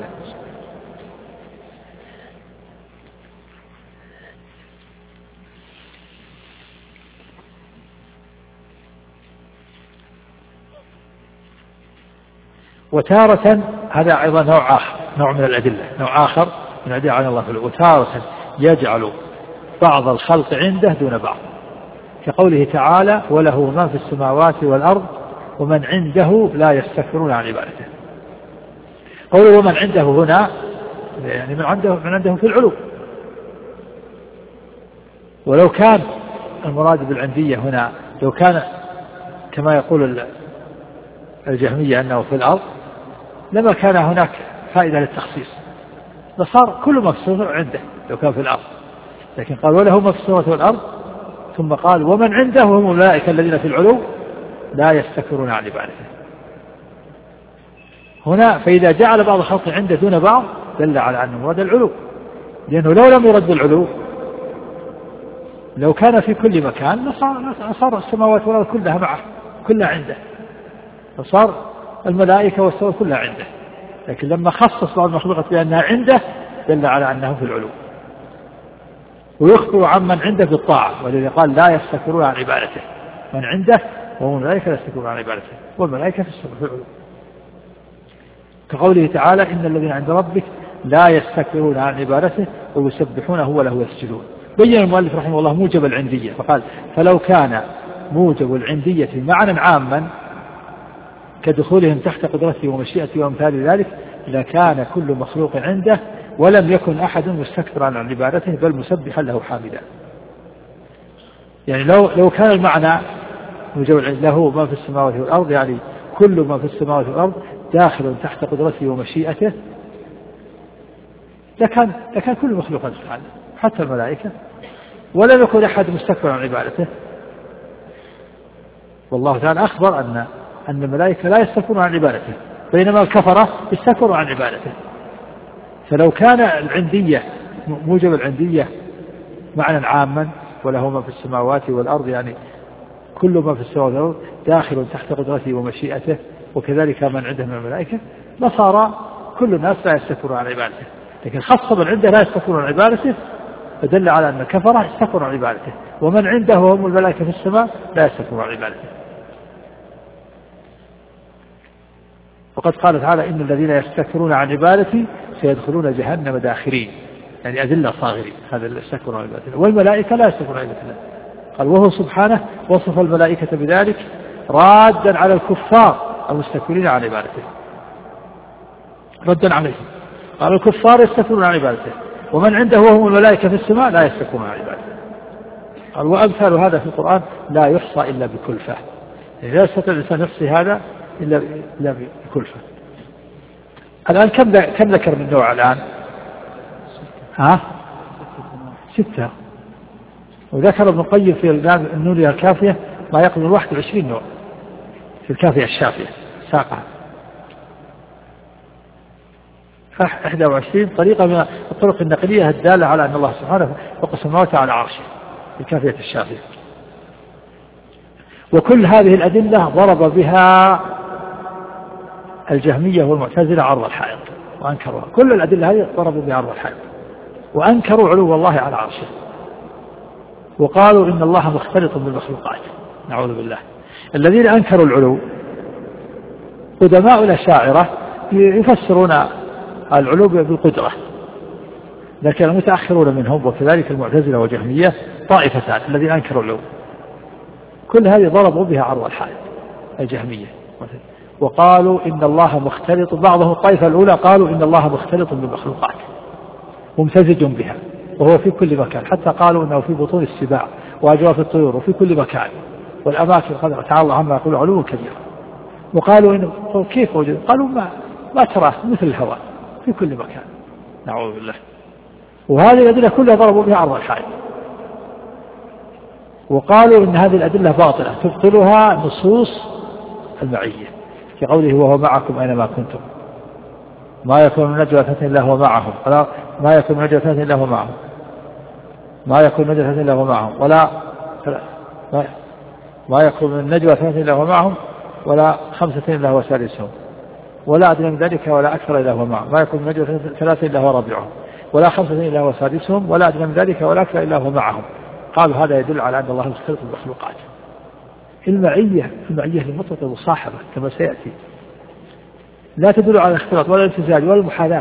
وتارة هذا أيضا نوع من الأدلة، نوع آخر من الأدلة على الله. وتارة يجعل بعض الخلق عنده دون بعض، كقوله تعالى وله ما في السماوات والأرض ومن عنده لا يستكبرون عن عبادته. قوله ومن عنده هنا يعني من عنده في العلو. ولو كان المراد بالعندية هنا لو كان كما يقول الجهمية أنه في الأرض لما كان هناك فائدة للتخصيص، لصار كل ما في السماء عنده لو كان في الأرض، لكن قال وله ما في السماوات والأرض، ثم قال ومن عنده هم الملائكة الذين في العلو لا يستكبرون عن عبادته. هنا فإذا جعل بعض الخلق عنده دون بعض دل على أنه مراد العلو، لأنه لو لم يرد العلو لو كان في كل مكان صار السماوات والأرض كلها معه كلها عنده، فصار الملائكة والسماوات كلها عنده، لكن لما خصص بعض المخلوقات بأنها عنده دل على أنه في العلو. ويخبر عن من عنده بالطاعة، والذي قال لا يستكبرون عن عبادته، من عنده وهم الملائكة لا يستكبرون عن عبادته، والملائكة في العلو. كقوله تعالى إن الذين عند ربك لا يستكبرون عن عبادته ويسبحونه وله يسجدون. بين المؤلف رحمه الله موجب العندية فقال فلو كان موجب العندية معنى عاما كدخولهم تحت قدرته ومشيئته وامثال ذلك لكان كل مخلوق عنده ولم يكن أحد مستكبرا عن عبادته بل مسبحا له حامدا. يعني لو كان المعنى موجب له ما في السماوات والأرض يعني كل ما في السماوات والأرض داخل تحت قدرته ومشيئته لكان كل مخلوق عنده حتى الملائكة ولم يكن أحد مستكبرا عن عبادته. والله تعالى أخبر أن الملائكة لا يستكبرون عن عبادته بينما الكفرة يستكبرون عن عبادته. فلو كان العندية موجب العندية معنى عاما وله ما في السماوات والأرض يعني كل ما في السماوات والأرض داخل تحت قدرته ومشيئته وكذلك من عنده من الملائكة لصار كل الناس لا يستكبرون عن عبادته. لكن خاصة من عنده لا يستكبرون عن عبادته فدل على أن الكفرة يستكبرون عن عبادته ومن عنده هم الملائكة في السماء لا يستكبرون عن عبادته. وقد قال تعالى إن الذين يستكبرون عن عبادتي سيدخلون جهنم داخرين يعني أذلة صاغرين هذا اللي يستكبرون عن عبادته والملائكة لا يستكبرون عن عبادته. قال وهو سبحانه وصف الملائكة بذلك رادا على الكفار المستكبرين عن عبادته ردا عليهم. قال الكفار يستكبرون عن عبادته ومن عنده وهم الملائكة في السماء لا يستكبرون عن عبادته. قال وأمثال هذا في القرآن لا يحصى إلا بكلفة يعني لا يستطيع الإنسان يحصي هذا إلا بكلفة. الآن كم ذكر من نوع الآن 6 وذكر ابن القيم في النونية الكافية ما يقبل 21 نوع في الكافية الشافية ساقها 21 طريقة من الطرق النقلية الدالة على أن الله سبحانه فوق السماوات على عرشه في الكافية الشافية. وكل هذه الأدلة ضرب بها الجهمية والمعتزلة عرض الحائط وأنكروها. كل الأدلة هذه ضربوا بها عرض الحائط وأنكروا علو الله على عرشه وقالوا إن الله مختلط بالمخلوقات نعوذ بالله. الذين أنكروا العلو قدماء الأشاعرة يفسرون العلو بالقدرة لكن المتأخرون منهم وكذلك المعتزلة والجهمية طائفتان الذين أنكروا العلو كل هذه ضربوا بها عرض الحائط الجهمية وقالوا إن الله مختلط. بعضهم الطائفة الأولى قالوا إن الله مختلط بالمخلوقات ممتزج بها وهو في كل مكان حتى قالوا إنه في بطون السباع وأجواف الطيور وفي كل مكان والأماكن تعالى الله عما يقول علو كبير. وقالوا إنه كيف وجد قالوا ما تراه مثل الهواء في كل مكان نعوذ بالله. وهذه الأدلة كلها ضربوا بها عرض الحائط وقالوا إن هذه الأدلة باطلة تبطلها نصوص المعية في قوله وهو معكم أينما كنتم ما يكون من نجوى ثلاثة إلا هو معهم ما يكون من نجوى ثلاثة إلا هو معهم ما يكون من نجوى ثلاثة إلا هو معهم ما يكون من نجوى ثلاثة إلا هو معهم ولا 5 إلا هو سادسهم ولا أدنى من ذلك ولا أكثر إلا هو معهم ما يكون من نجوى 3 إلا هو رابعهم ولا 5 إلا هو سادسهم ولا أدنى من ذلك ولا أكثر إلا هو معهم. قالوا هذا يدل على أن الله مختلط بالمخلوقات. المعية المطلقة مصاحبة كما سيأتي لا تدل على الاختلاط ولا الامتزاج ولا المحاذاة.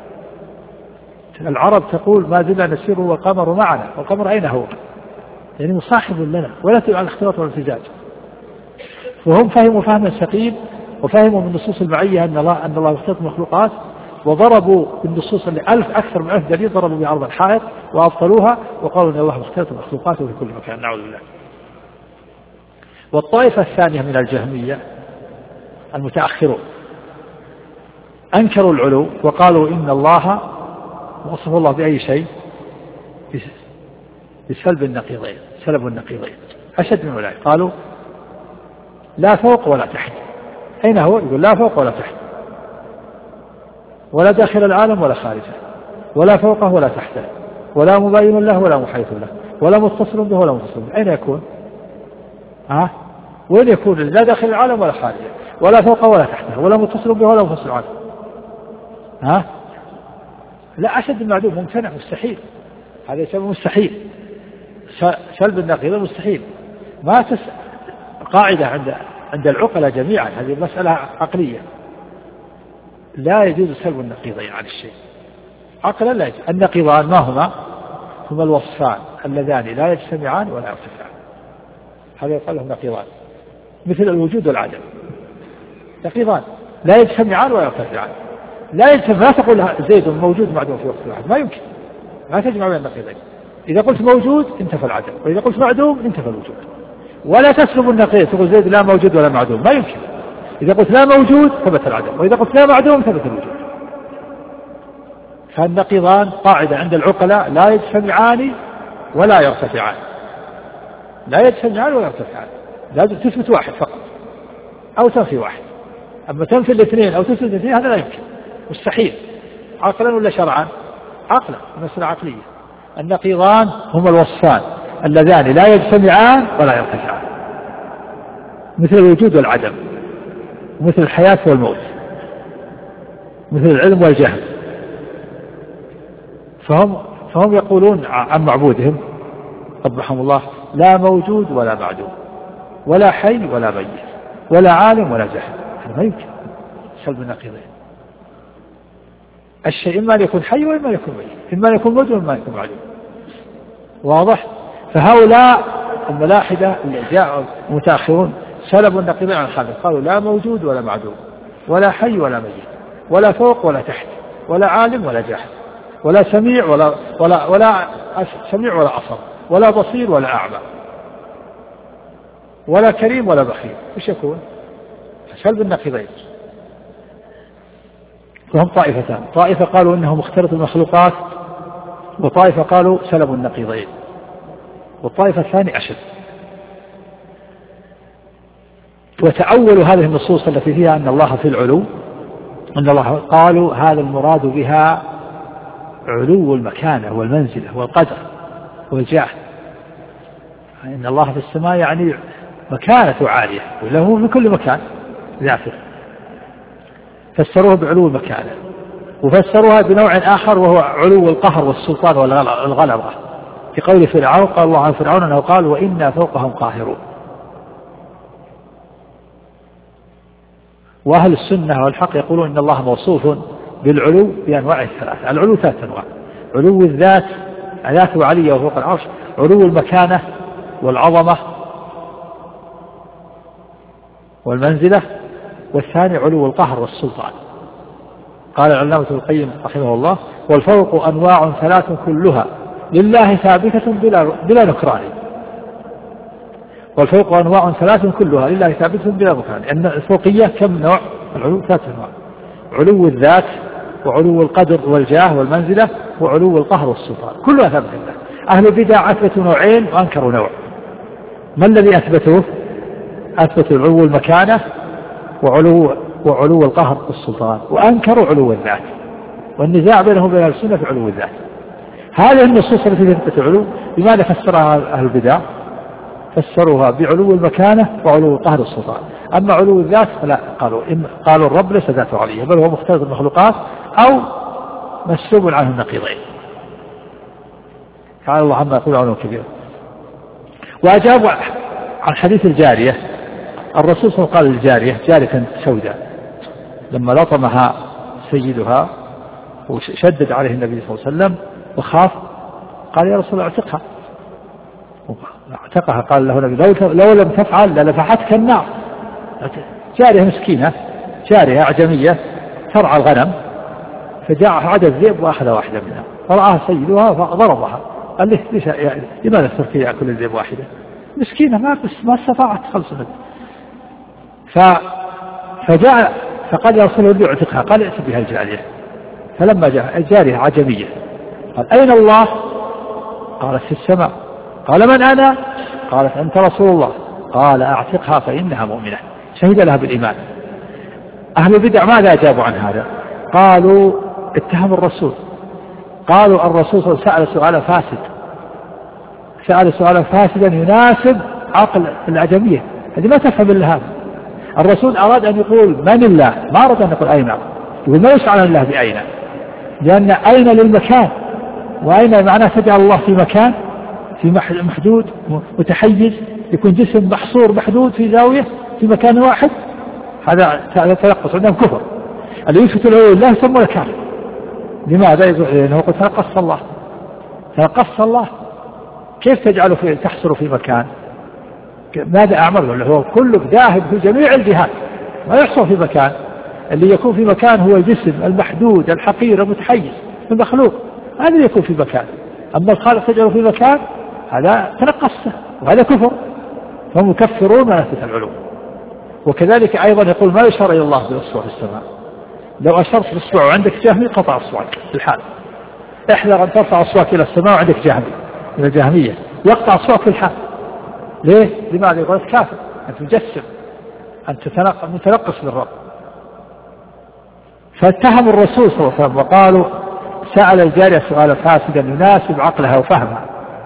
العرب تقول ما زلنا نسير والقمر معنا والقمر أين هو يعني مصاحب لنا ولا تدل على الاختلاط ولا الامتزاج. وهم فهموا فهما سقيم وفهموا من نصوص المعية أن الله مختلط بالمخلوقات وضربوا بالنصوص اللي أكثر من 1000 دليل ضربوا بعرض الحائط وأبطلوها وقالوا أن الله مختلط بالمخلوقات في كل مكان نعوذ بالله. والطائفة الثانية من الجهمية المتأخرون أنكروا العلو وقالوا إن الله وصف الله بأي شيء بسلب النقيضين أشد من أولئك قالوا لا فوق ولا تحت. أين هو؟ يقول لا فوق ولا تحت ولا داخل العالم ولا خارجه ولا فوقه ولا تحته ولا مباين له ولا محيط له ولا متصل به ولا متصل به. أين يكون؟ وين يكون؟ لا داخل العالم ولا خارجه ولا فوقه ولا تحته ولا متصل به ولا منفصل عنه. لا أشد المعدوم ممتنع مستحيل. هذا يسمى مستحيل سلب النقيض مستحيل. ما قاعدة عند العقلاء جميعا هذه مسألة عقلية لا يجوز سلب النقيضين عن الشيء عقلا لا يجتمعان. النقيضان ما هما؟ هما الوصفان اللذان لا يجتمعان ولا يرتفعان، هذا يقال لهم نقيضان، مثل الوجود والعدم، نقيضان لا يجتمعان ولا يرتفعان. لا يجتمع، لا تقول زيد موجود معدوم في وقت واحد، ما يمكن، ما تجمع بين النقيضين. إذا قلت موجود انتفى العدم، وإذا قلت معدوم انتفى الوجود. ولا تسلب النقيض تقول زيد لا موجود ولا معدوم، ما يمكن. إذا قلت لا موجود ثبت العدم، وإذا قلت لا معدوم ثبت الوجود. فالنقيضان قاعدة عند العقلاء لا يجتمعان ولا يرتفعان، لا يجتمعان ولا يرتفعان، لازم تثبت واحد فقط أو تنفي واحد. أما تنفي الاثنين أو تثبت الاثنين هذا لا يمكن، مستحيل، عقلا ولا شرعا؟ عقلا، مسألة عقلية. النقيضان هما الوصفان اللذان لا يجتمعان ولا يرتفعان، مثل الوجود والعدم، مثل الحياة والموت، مثل العلم والجهل. فهم يقولون عن معبودهم قبحهم الله لا موجود ولا معدوم، ولا حي ولا ميت، ولا عالم ولا جاهل. هذا ما يمكن، سلب النقيضين. الشيء إما أن يكون حي وإما أن يكون ميت، إما أن يكون موجود وإما أن يكون معدوم. واضح؟ فهؤلاء الملاحدة اللي جاءوا متأخرون سلبوا النقيضين عن الخالق، قالوا لا موجود ولا معدوم، ولا حي ولا ميت، ولا فوق ولا تحت، ولا عالم ولا جاهل، ولا سميع ولا سميع ولا أصم، ولا بصير ولا أعمى، ولا كريم ولا بخيل. ايش يكون؟ سلب النقيضين. فهم طائفتان، طائفة قالوا إنه مختلط المخلوقات، وطائفة قالوا سلبوا النقيضين، والطائفة الثانية أشد. وتأولوا هذه النصوص التي فيها أن الله في العلو، أن الله قالوا هذا المراد بها علو المكانة والمنزلة والقدر والجاه، إن الله في السماء يعني مكانة عالية وله في كل مكان ذاته، فسروه بعلو المكانة. وفسروها بنوع آخر وهو علو القهر والسلطان والغلبة، في قول فرعون قال الله عن فرعون أنه قال وإنا فوقهم قاهرون. وأهل السنة والحق يقولون إن الله موصوف بالعلو بأنواع الثلاثة. العلو ثلاثة أنواع: علو الذات، ذاته علية وفوق العرش، علو المكانة والعظمة والمنزلة، والثاني علو القهر والسلطان. قال العلامة ابن القيم رحمه الله: والفوق أنواع ثلاث كلها لله ثابتة بلا نكران. والفوق أنواع ثلاث كلها لله ثابتة بلا نكران. أن الفوقية كم نوع؟ العلو ثلاث أنواع: علو الذات، وعلو القدر والجاه والمنزلة، وعلو القهر والسلطان، كلها ثابتة لله. أهل البدع أثبتوا نوعين وأنكروا نوع. ما الذي أثبتوه؟ أثبتوا علو المكانة وعلو القهر والسلطان، وأنكروا علو الذات. والنزاع بينهم وبين السنة في علو الذات. هذه النصوص التي تثبت العلو لماذا فسرها أهل البدع؟ فسروها بعلو المكانة وعلو القهر والسلطان. أما علو الذات فلا، قالوا الرب ليس ذاته عليا، بل هو مختلط المخلوقات أو مسلوب عنه النقيضين. تعالى الله عما يقول علو كبير. وأجابوا عن حديث الجارية. الرسول صلى الله عليه وسلم قال للجارية، جارية سوداء، لما لطمها سيدها وشدد عليه النبي صلى الله عليه وسلم وخاف، قال يا رسول الله اعتقها. اعتقها. قال له النبي لو لم تفعل للفحتك النار. جارية مسكينة، جارية أعجمية ترعى الغنم، فجاء عدد الذئب وأخذ واحدة منها، فرآها سيدها فضربها. قال له ليش يعني لماذا تركي يأكل الذئب واحدة؟ مسكينة ما استطاعت تخلص منه. فجاء فقال يا رسول الله اعتقها. قال ائت بها الجارية. فلما جاء الجارية عجمية، قال أين الله؟ قالت في السماء. قال من أنا؟ قالت أنت رسول الله. قال أعتقها فإنها مؤمنة. شهد لها بالإيمان. أهل البدع ماذا أجابوا عن هذا؟ قالوا اتهموا الرسول، قالوا الرسول صلى الله عليه وسلم سأل سؤالا فاسد، سأل سؤالا فاسدا يناسب عقل العجمية، هذه ما تفهم إلا هذا. الرسول أراد أن يقول من الله، ما أراد أن يقول أين. يقول ما يسأل الله بأين، لأن أين للمكان، وأين معناه تجعل الله في مكان في محدود متحيز، يكون جسم محصور محدود في زاوية في مكان واحد. هذا تلقص عندهم كفر. اللي يثبت له الله يسمونه كافر، لماذا يزول لأنه يقول تنقص الله كيف تجعله تحصر في مكان؟ ماذا أعمل؟ هو كله ذاهب في جميع الجهات ما يحصر في مكان. اللي يكون في مكان هو الجسم المحدود الحقير المتحيز المخلوق، هذا يكون في مكان. أما الخالق تجعله في مكان هذا تنقصه وهذا كفر، فهم يكفرون ما يثبت العلو. وكذلك أيضا يقول ما يشار إلى الله بالأصبع في السماء. لو أشرت بالأصبع وعندك جهمي قطع أصبعك في الحال. احذر أن ترفع أصبعك إلى السماء وعندك جهمي من الجهمية يقطع أصبعك في الحال. ليه؟ لماذا؟ يقول كافر، أنت تجسم، أنت متنقص للرب. فاتهم الرسول صلى الله عليه وسلم وقالوا سأل الجارية سؤالا فاسدا يناسب عقلها وفهمها.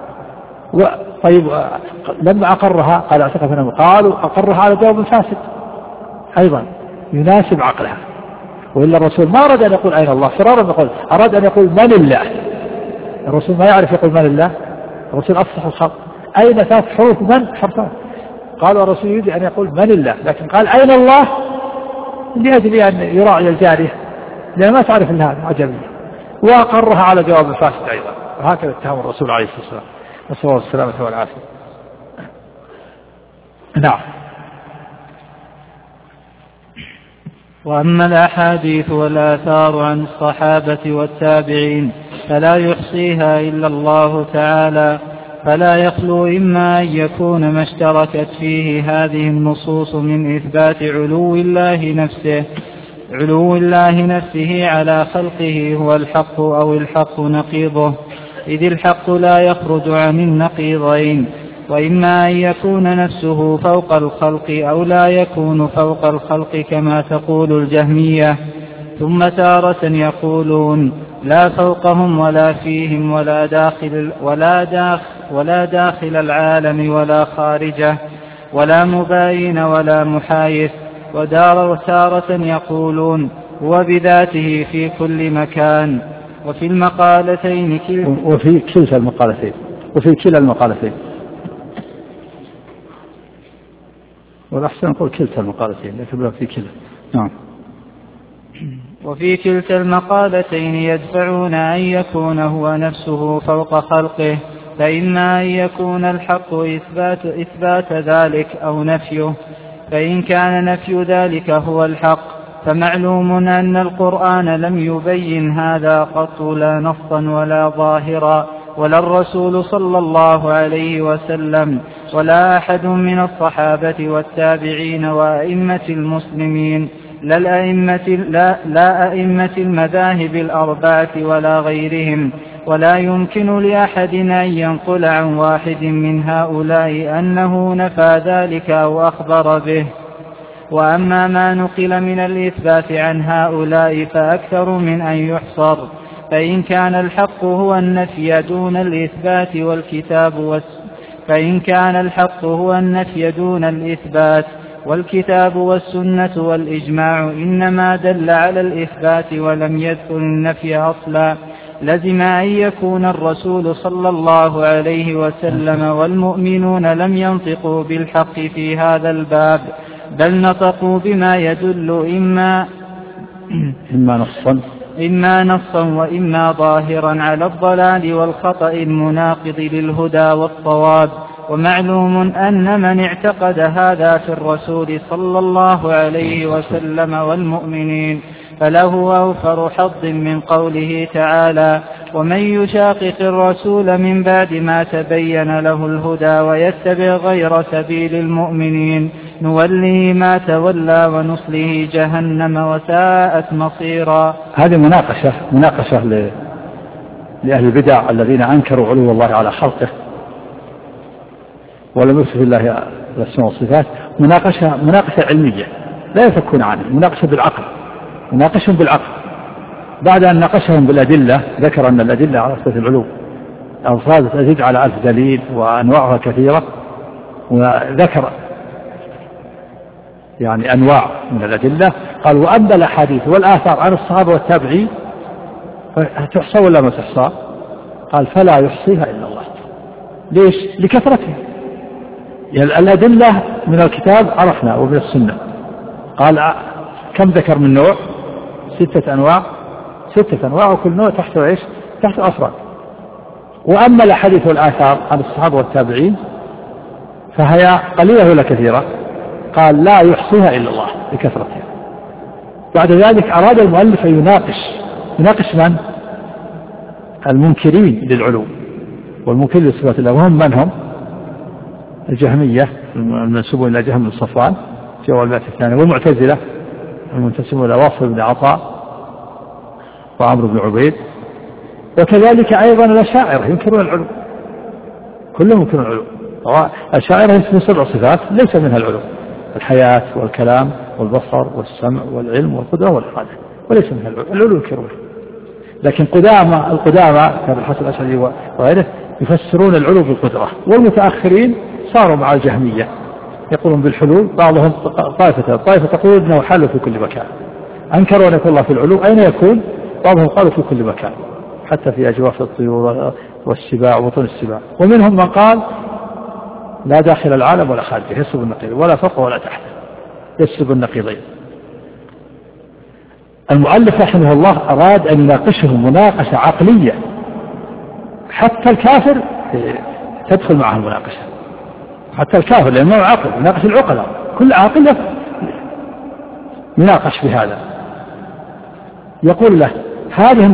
طيب لما أقرها قال اعتقف منهم، قالوا أقرها على جواب فاسد أيضا يناسب عقلها. وإلا الرسول ما أراد أن يقول أين الله فرارا، يقول أراد أن يقول من الله. الرسول ما يعرف يقول من الله، الرسول أفصح الخلق. أين ثلاث حروف من حرفان؟ قالوا الرسول يريد أن يقول من الله، لكن قال أين الله لأجل أن يراعي الجارية لأن ما تعرف أنها عجمية، وأقرها على جواب فاسد أيضا. وهكذا اتهم الرسول عليه الصلاة والسلام، نسأل الله السلامة والعافية. نعم. وأما الأحاديث والآثار عن الصحابة والتابعين فلا يحصيها إلا الله تعالى، فلا يخلو إما أن يكون ما اشتركت فيه هذه النصوص من إثبات علو الله نفسه على خلقه هو الحق أو الحق نقيضه، إذ الحق لا يخرج عن النقيضين. وإما أن يكون نفسه فوق الخلق أو لا يكون فوق الخلق كما تقول الجهمية. ثم تارة يقولون لا فوقهم ولا فيهم ولا داخل العالم ولا خارجه ولا مباين ولا محايث. وتارة يقولون هو بذاته في كل مكان. وفي المقالتين وفي كلا المقالتين والأحسن نقول كلتا المقالتين لكن في كلا. نعم. وفي كلتا المقالتين يدفعون أن يكون هو نفسه فوق خلقه، فإما أن يكون الحق إثبات ذلك أو نفيه. فإن كان نفي ذلك هو الحق فمعلوم أن القرآن لم يبين هذا قط لا نصا ولا ظاهرا، ولا الرسول صلى الله عليه وسلم ولا أحد من الصحابة والتابعين وأئمة المسلمين، لا أئمة المذاهب الأربعة ولا غيرهم. ولا يمكن لأحد أن ينقل عن واحد من هؤلاء أنه نفى ذلك أو أخبر به. وأما ما نقل من الإثبات عن هؤلاء فأكثر من أن يحصر. فإن كان الحق هو النفي دون الإثبات والكتاب والسنة والإجماع إنما دل على الإثبات ولم يذكر النفي أصلا، لزم أن يكون الرسول صلى الله عليه وسلم والمؤمنون لم ينطقوا بالحق في هذا الباب، بل نطقوا بما يدل إما نصا وإما ظاهرا على الضلال والخطأ المناقض للهدى والصواب. ومعلوم أن من اعتقد هذا في الرسول صلى الله عليه وسلم والمؤمنين فله أوفر حظ من قوله تعالى: ومن يشاقق الرسول من بعد ما تبين له الهدى ويتبع غير سبيل المؤمنين نوله ما تولى ونصله جهنم وساءت مصيرا. هذه مناقشة لأهل البدع الذين أنكروا علو الله على خلقه ولم يوصف الله الأسماء والصفات، مناقشة علمية لا يفكون عنها، مناقشهم بالعقل. بعد أن ناقشهم بالأدلة ذكر أن الأدلة على صفة العلو ألفاظ تزيد على 1000 دليل وأنواعها كثيرة، وذكر يعني أنواع من الأدلة. قال: وأما الأحاديث والآثار عن الصحابة والتابعين تحصى ولا ما تحصى؟ قال: فلا يحصيها إلا الله. ليش؟ لكثرتها. يعني الأدلة من الكتاب عرفنا ومن السنة. قال: كم ذكر من نوع؟ 6 أنواع، 6 أنواع وكل نوع تحته إيش؟ تحته أفراد. وأما الأحاديث والآثار عن الصحابة والتابعين فهي قليلة ولا كثيرة؟ قال لا يحصيها إلا الله بكثرتها. بعد ذلك أراد المؤلف أن يناقش من؟ المنكرين للعلو والمنكرين لصفات الله، وهم من هم؟ الجهمية المنسوبون إلى جهم بن صفوان في أول البيت الثاني، والمعتزلة المنتسبون إلى واصل بن عطاء وعمرو بن عبيد، وكذلك أيضا الأشاعرة ينكرون العلو، كلهم ينكرون العلو. الأشاعرة يثبتون 7 صفات ليس منها العلو: الحياة والكلام والبصر والسمع والعلم والقدرة والإرادة، وليس منها العلو ينكرونه. لكن القدامى كابن الحسن الأشعري وغيره يفسرون العلو بالقدرة، والمتأخرين صاروا مع الجهمية يقولون بالحلول. بعضهم طائفة تقول إنه حل في كل مكان، أنكروا أن يكون الله في العلو. أين يكون؟ بعضهم قالوا في كل مكان، حتى في أجواف الطيور والسباع وبطون السباع. ومنهم من قال لا داخل العالم ولا خارجه، يسلب النقيض، ولا فوق ولا تحت، يسلب النقيضين. المؤلف رحمه الله أراد أن يناقشهم مناقشة عقلية، حتى الكافر تدخل معه المناقشة، حتى الكافر لأنه عقل يناقش العقلاء، كل عاقل يناقش بهذا. يقول له هذه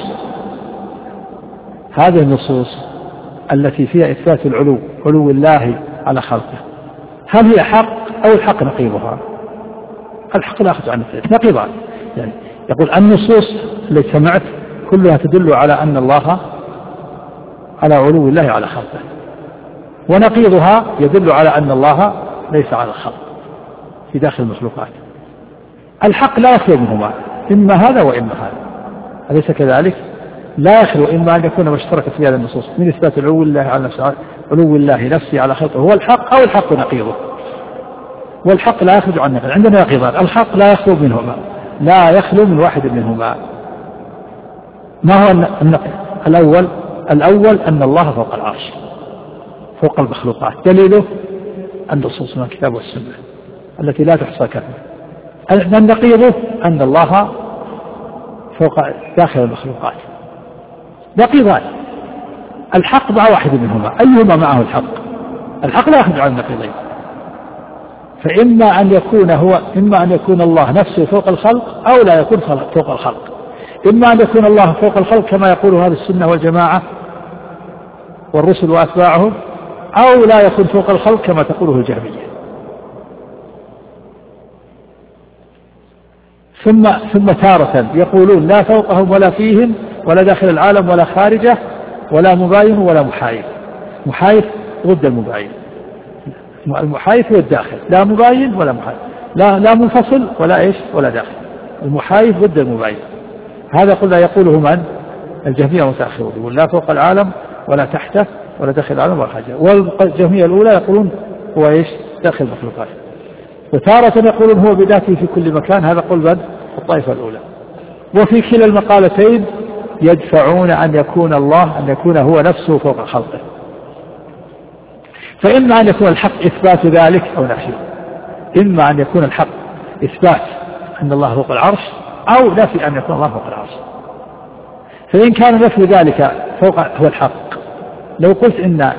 النصوص التي فيها إثبات علو الله على خلقه، هل هي حق أو الحق نقيضها؟ الحق لا يخرج عن نقيضها. يعني يقول النصوص التي سمعت كلها تدل على أن الله على علو الله على خلقه، ونقيضها يدل على أن الله ليس على الخلق في داخل المخلوقات. الحق لا يخلو منهما، إما هذا وإما هذا، أليس كذلك؟ لا يخلو، إما أن يكون مشتركا في هذه النصوص من إثبات علو الله على نفسه، علو الله نفسه على خلقه هو الحق، أو الحق نقيضه. والحق لا يخرج عن نقيض، عندنا نقيضان، الحق لا يخلو منهما، لا يخلو من واحد منهما. ما هو النقيض؟ الأول أن الله فوق العرش، فوق المخلوقات، دليله النصوص من الكتاب والسنة التي لا تحصى كثرة. النقيض أن الله فوق داخل المخلوقات، نقيضان. الحق مع واحد منهما، أيهما معه الحق؟ الحق لا يخرج عن النقيضين. فإما أن يكون الله نفسه فوق الخلق، أو لا يكون فوق الخلق. إما أن يكون الله فوق الخلق كما يقول هذه السنة والجماعة والرسل وأتباعهم، أو لا يكون فوق الخلق كما تقوله الجهمية. ثم تارة يقولون لا فوقهم ولا فيهم ولا داخل العالم ولا خارجه ولا مباين ولا محايد. محايد ضد المباين، المحايد هو الداخل، لا مباين ولا محايد، لا منفصل ولا داخل. المحايد ضد المباين. هذا يقوله من؟ الجهمية المتأخرون، يقول لا فوق العالم ولا تحته ولا داخل العالم ولا خارجه. والجهمية الأولى يقولون هو داخل المخلوقات. وتارة يقولون هو بذاته في كل مكان، هذا قول من؟ الطائفة الأولى. وفي كلا المقالتين يدفعون أن يكون هو نفسه فوق خلقه. فإما أن يكون الحق إثبات ذلك أو نفيه، إما أن يكون الحق إثبات أن الله فوق العرش، أو نفي أن يكون الله فوق العرش. فإن كان نفي ذلك فوق هو الحق، لو قلت إن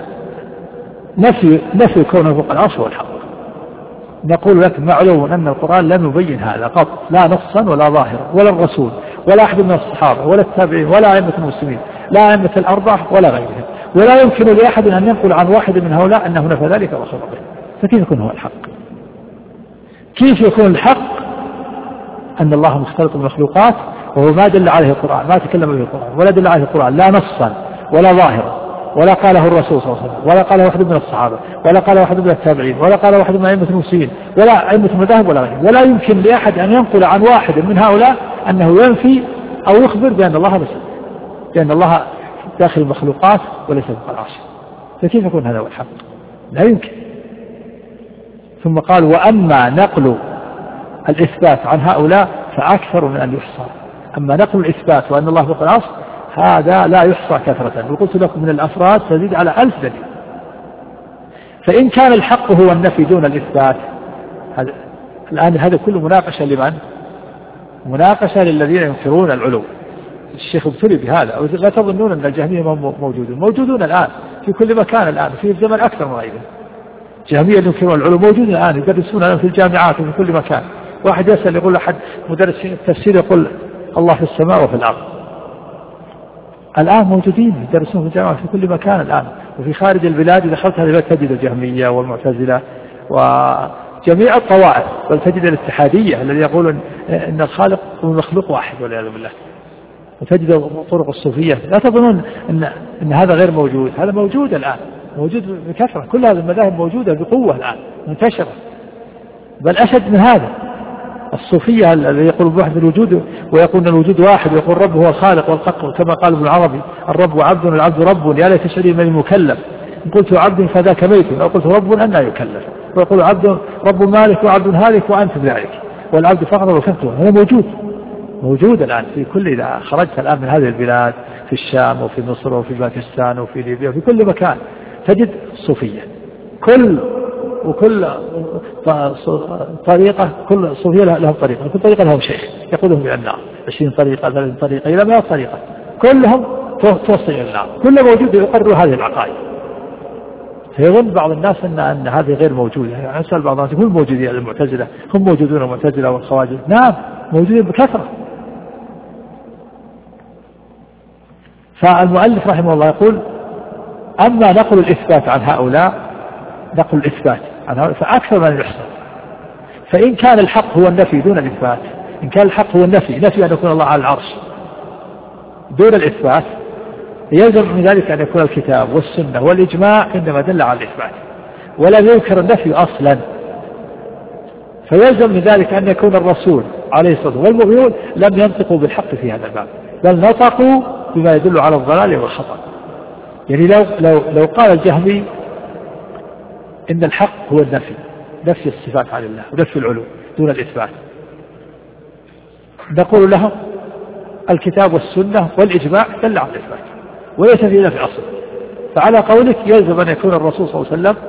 نفي كونه فوق العرش هو الحق، نقول لك معلوم أن القرآن لم يبين هذا قط، لا نصا ولا ظاهرا، ولا الرسول ولا أحد من الصحابة ولا التابعين ولا أئمة المسلمين، لا أئمة الأربعة ولا غيرهم، ولا يمكن لأحد أن ينقل عن واحد من هؤلاء أنه نفى ذلك وخبر به. فكيف يكون هو الحق؟ كيف يكون الحق أن الله مختلط بالمخلوقات وهو ما دل عليه القرآن، ما تكلم به القرآن ولا دل عليه القرآن، لا نصا ولا ظاهرا، ولا قاله الرسول صلى الله عليه وسلم، ولا قاله واحد من الصحابة، ولا قاله واحد من التابعين، ولا قاله واحد من أئمة المسلمين، ولا أئمة المذاهب ولا غيره. ولا يمكن لأحد أن ينقل عن واحد من هؤلاء أنه ينفي أو يخبر بأن الله داخل المخلوقات وليس فوق العرش. فكيف يكون هذا هو الحق؟ لا يمكن. ثم قال وأما نقل الإثبات عن هؤلاء فأكثر من أن يحصى. أما نقل الإثبات وأن الله فوق العرش هذا لا يحصى كثرة، وقلت لكم من الأفراد تزيد على 1000 دليل. فإن كان الحق هو النفي دون الإثبات، الآن هذا كله مناقشة لمن؟ مناقشة للذين ينكرون العلو. الشيخ ابتلي بهذا. لا تظنون أن الجهمية موجودون الآن في كل مكان الآن في الزمن أكثر من غيره. جهمية ينكرون العلوم موجودون الآن يدرسون الآن في الجامعات وفي كل مكان. واحد يسأل يقول أحد مدرس التفسير يقول الله في السماء وفي الأرض. الآن موجودين يدرسون في الجامعات في كل مكان الآن. وفي خارج البلاد إذا دخلت هذه البلاد تجد الجهمية والمعتزلة وجميع الطوائف، بل تجد الاتحادية الذي يقول إن الخالق والمخلوق واحد والعياذ بالله. وتجد طرق الصوفية. لا تظنون إن هذا غير موجود، هذا موجود الآن، موجود بكثرة. كل هذه المذاهب موجودة بقوة الآن منتشرة، بل أشد من هذا. الصوفية الذي يقول بوحدة الوجود ويقول الوجود واحد ويقول الرب هو الخالق والخلق، كما قال ابن العربي الرب عبد والعبد رب، يا ليت شعري من المكلف إن قلت عبد فذاك ميت، أو قلت رب أن لا يكلف. ويقول عبد رب مالك وعبد هالك وأنت بذلك، والعبد فقط وكفته. هذا موجود الآن في كل. إذا خرجت الآن من هذه البلاد في الشام وفي مصر وفي باكستان وفي ليبيا وفي كل مكان تجد الصوفية. كل طريقة، كل صوفية لهم طريقة، كل طريقة لهم شيخ يقودهم إلى النار. 20 طريقة 30 طريقة إلى 100 طريقة، كلهم توصل إلى النار. كل موجود يقرر هذه العقائد. فيظن بعض الناس أن هذه غير موجودة. يعني أسأل بعض الناس يقول موجودين المعتزلة، هم موجودون المعتزلة والخوارج. نعم موجودين بكثرة. فالمؤلف رحمه الله يقول أما نقل الإثبات عن هؤلاء، نقل الإثبات عن هؤلاء فأكثر من يحصل. فإن كان الحق هو النفي دون الإثبات، إن كان الحق هو النفي أن يكون الله على العرش دون الإثبات، يلزم من ذلك أن يكون الكتاب والسنة والإجماع إنما دل على الإثبات، ولم يذكر النفي أصلا. فيلزم من ذلك أن يكون الرسول عليه الصلاة والسلام والمؤمنون لم ينطقوا بالحق في هذا الباب، بل نطقوا بما يدل على الضلال والخطأ. يعني لو قال الجهمي إن الحق هو النفي، نفي الصفات عن الله ونفي العلو دون الإثبات، نقول لهم الكتاب والسنة والإجماع دل على الإثبات وليس في نفي أصل. فعلى قولك يلزم أن يكون الرسول صلى الله عليه وسلم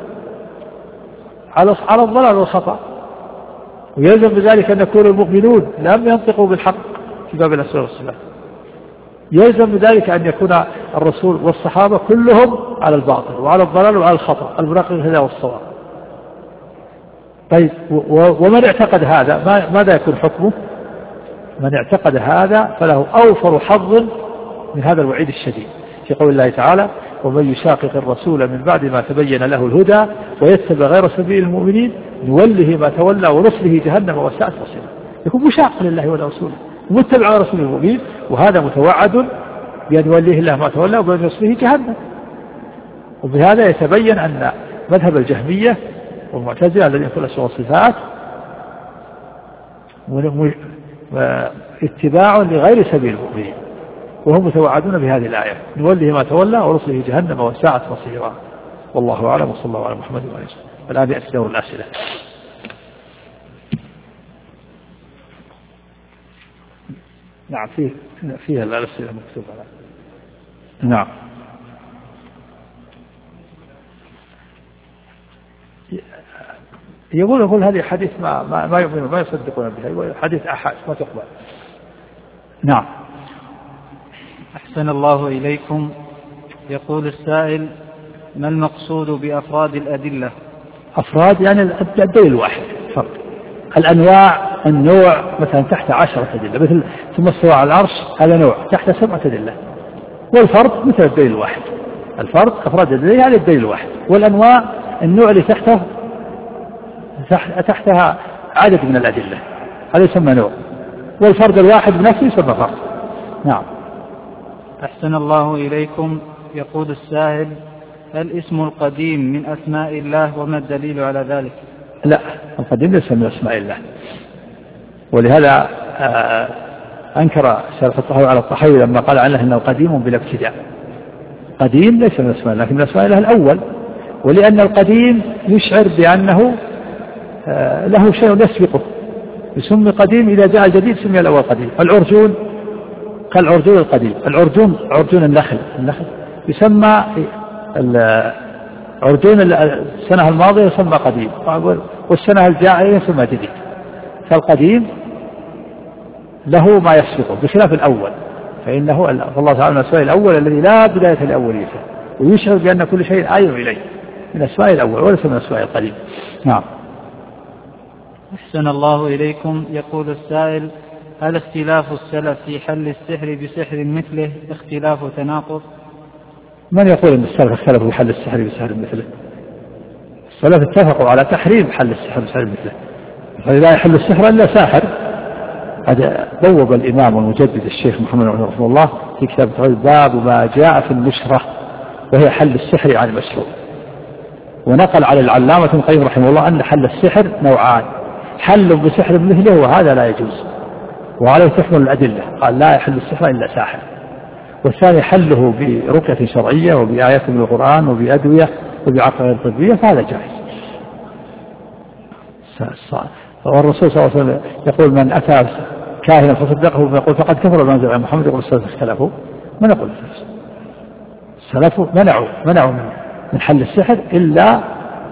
على الضلال والخطأ، ويلزم بذلك أن يكون المؤمنون لم ينطقوا بالحق في باب الأسماء والصفات. يلزم بذلك أن يكون الرسول والصحابة كلهم على الباطل وعلى الضلال وعلى الخطأ المناقض للهدى والصواب. طيب ومن اعتقد هذا ماذا يكون حكمه؟ من اعتقد هذا فله أوفر حظ من هذا الوعيد الشديد في قول الله تعالى ومن يشاقق الرسول من بعد ما تبين له الهدى ويتبع غير سبيل المؤمنين نوله ما تولى ونصله جهنم وساءت مصيره. يكون مشاق لله ورسوله ومتبع غير سبيل المؤمنين، وهذا متوعد بأن يوليه الله ما تولى وبأن يصله جهنم. وبهذا يتبين أن مذهب الجهمية والمعتزلة الذين يقول الأسماء والصفات اتباع لغير سبيل المؤمنين، وهم متوعدون بهذه الآية نوله ما تولى ورسله جهنم وساءت مصيرا. والله أعلم وصلى الله على محمد وعلى آله وسلم. الآن يأتي دور الأسئلة. نعم فيها الأسئلة مكتوبة. نعم يقول هذه حديث ما يؤمنون ما يصدقون بها، حديث أحد ما تقبل. نعم. أحسن الله إليكم. يقول السائل ما المقصود بأفراد الأدلة؟ أفراد يعني الدليل الواحد فرد. الأنواع النوع مثلا تحت 10 أدلة، مثل ثم استوى على العرش هذا نوع تحت 7 أدلة. والفرد مثل الدليل الواحد، الفرد أفراد الدليل يعني الدليل الواحد. والأنواع النوع اللي تحتها عدد من الأدلة هذا يسمى نوع. والفرد الواحد بنفسه يسمى فرد. نعم. أحسن الله إليكم. يقول السائل هل اسم القديم من أسماء الله وما الدليل على ذلك؟ لا، القديم ليس من أسماء الله، ولهذا أنكر شرف الطحاوي على الطحاوي لما قال عنه أنه قديم بلا ابتداء. قديم ليس من أسماء الله لكن من أسماء الله الأول، ولأن القديم يشعر بأنه له شيء يسبقه يسمى قديم. إذا جاء الجديد سمي الأول قديم. العرجون كالعرجون القديم، عرجون النخل يسمى عرجون السنة الماضية يسمى قديم، والسنة الجاية يسمى جديد. فالقديم له ما يسبقه بخلاف الأول. فإنه الله تعالى من الأسماء الأول الذي لا بداية لأوليته، ويشعر بأن كل شيء آية إليه، من الأسماء الأول وليس من الأسماء القديم. نعم. أحسن الله إليكم. يقول السائل: هل اختلاف السلف في حل السحر بسحر مثله اختلاف تناقض؟ من يقول أن السلف اختلفوا في حل السحر بسحر مثله؟ السلف اتفقوا على تحريم حل السحر بسحر مثله، فلا يحل السحر إلا ساحر. هذا بوب الإمام المجدد الشيخ محمد رحمه الله في كتاب باب ما جاء في النشرة، وهي حل السحر عن المشروع، ونقل على العلامة ابن القيم رحمه الله أن حل السحر نوعان: حل بسحر مثله وهذا لا يجوز، وعليه تحمل الأدلة، قال لا يحل السحر إلا ساحر. والثاني حله برقية شرعية وبآيات من القرآن وبأدوية وبعقائد طبية، فهذا جائز. والرسول صلى الله عليه وسلم يقول: من أتى كاهنا فصدقه فيقول فقد كفر بما أنزل على محمد. يقول السلف اختلفوا. من يقول السلف منعوا من حل السحر إلا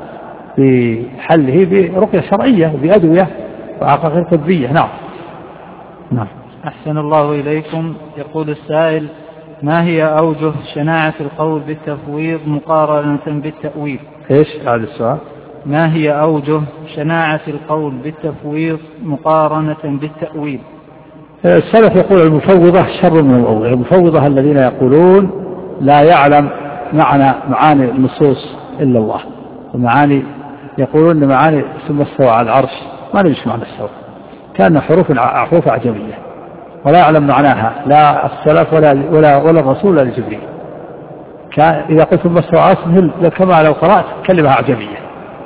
بحله برقية شرعية وبأدوية وعقائد طبية. نعم. أحسن الله إليكم. يقول السائل: ما هي أوجه شناعة القول بالتفويض مقارنة بالتأويل؟ إيش هذا السؤال؟ ما هي أوجه شناعة القول بالتفويض مقارنة بالتأويل؟ السلف يقول المفوضة شر من المؤول. المفوضة الذين يقولون لا يعلم معاني النصوص إلا الله، ومعاني يقولون معاني ثم استوى على العرش ما ندري معنى استوى، كان حروف أعجمية ولا يعلم معناها لا السلف ولا الرسول ولا جبريل. إذا قلت ثم استوى على العرش كما لو قرأت كلمة أعجمية،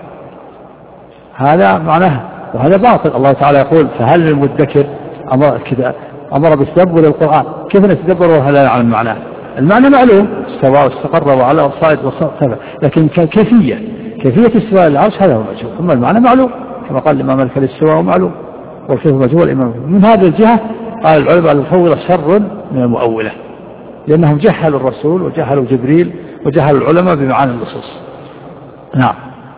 هذا معناه، وهذا باطل. الله تعالى يقول: فهل للمدكر أمر بالتدبر القرآن. كيف نتدبر وهذا لا نعلم معناه؟ المعنى معلوم: استوى واستقر وعلى الصائد والصائد، لكن كيفية استواء العرش هذا هو المجهول، ثم المعنى معلوم كما قال الإمام مالك: الاستواء معلوم والكيف مجهول. الإمام من هذه الجهة قال العلماء المفوضة شر من المؤولة، لأنهم جهلوا الرسول وجهلوا جبريل وجهلوا العلماء بمعاني النصوص. نعم.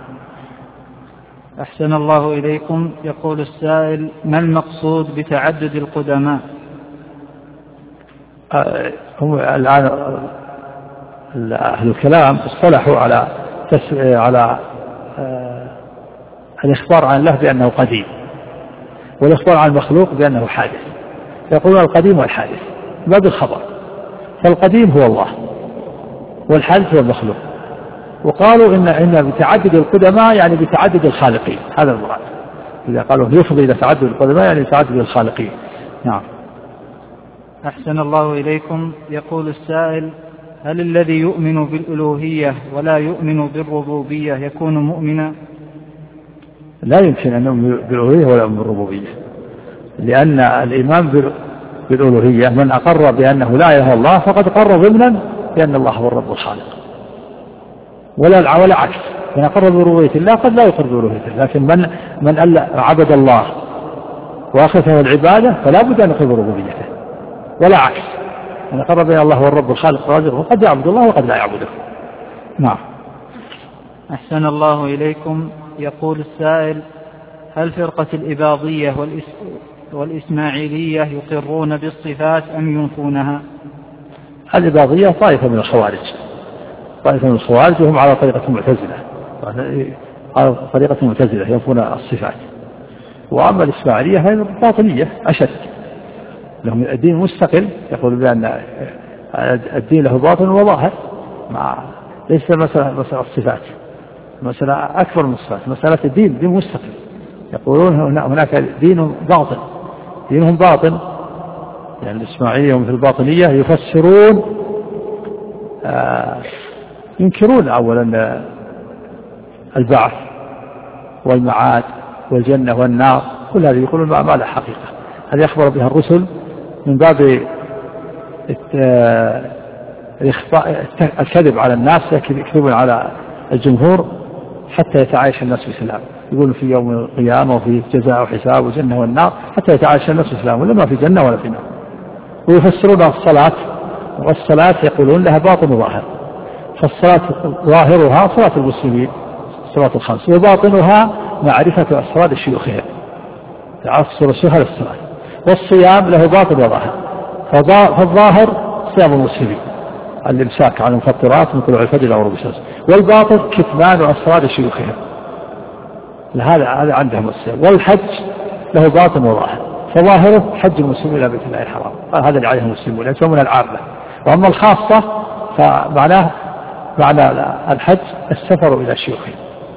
أحسن الله إليكم. يقول السائل: ما المقصود بتعدد القدماء؟ هم الآن أهل الكلام اصطلحوا على الإخبار عن الله بأنه قديم، والإخبار عن المخلوق بأنه حادث. يقولون القديم والحادث باب الخبر، فالقديم هو الله والحادث هو المخلوق. وقالوا إن بتعدد القدماء يعني بتعدد الخالقين، هذا المراد. إذا قالوا يفضي إلى تعدد القدماء يعني تعدد الخالقين. نعم. أحسن الله إليكم. يقول السائل: هل الذي يؤمن بالألوهية ولا يؤمن بالربوبية يكون مؤمنا؟ لا يمكن أن نؤمن بالألوهية ولا يؤمن بالربوبية، لأن الإيمان بالألوهية من أقر بأنه لا إله إلا الله فقد قر ضمنا بأن الله هو الرب الخالق، ولا عكس. من أقر بربوبية الله قد لا يقر بألوهية الله، لكن من عبد الله وأخذه العبادة فلا بد أن يقر بربوبيته، ولا عكس. من أقر بأن الله هو الرب الخالق الرازق وقد يعبد الله وقد لا يعبده. نعم. أحسن الله إليكم. يقول السائل: هل فرقة الإباضية والإسماعيلية يقرون بالصفات أم ينفونها؟ الإباضية طائفة من الخوارج وهم على طريقة المعتزلة ينفون الصفات. وأما الإسماعيلية فهي باطنية أشد، لهم الدين مستقل، يقول بأن الدين له باطن وظاهر، ليس مسألة الصفات، مسألة أكبر من الصفات، مسألة الدين دين مستقل. يقولون هناك دين باطن، دينهم باطن، يعني الإسماعيلية ومثل الباطنية يفسرون ينكرون أولا البعث والمعاد والجنة والنار، كل هذه يقولون ما له حقيقة. هذه يخبر بها الرسل من باب الكذب على الناس، يكذبون على الجمهور حتى يتعايش الناس بسلام. يقولون في يوم القيامة وفي جزاء وحساب وجنة والنار حتى يتعايش الناس بسلام، ولا ما في جنة ولا في نار. ويفسرون الصلاة، والصلاة يقولون لها باطن وظاهر، فالصلاة ظاهرها صلاة المسلمين صلاة الخمس، وباطنها معرفة أسرار شيوخهم، تعصر شيوخ الصلاة. والصيام له باطن وظاهر، فالظاهر صيام المسلمين الإمساك عن المفطرات من طلوع الفجر إلى غروب الشمس، والباطن كتمان أسرار شيوخهم، هذا عندهم الصيام. والحج له باطن وظاهر، فظاهره حج المسلمين إلى بيت الله الحرام، هذا اللي عليه المسلمون يسمون العامة. وأما الخاصة فمعناه معنى الحج السفر إلى شيوخهم،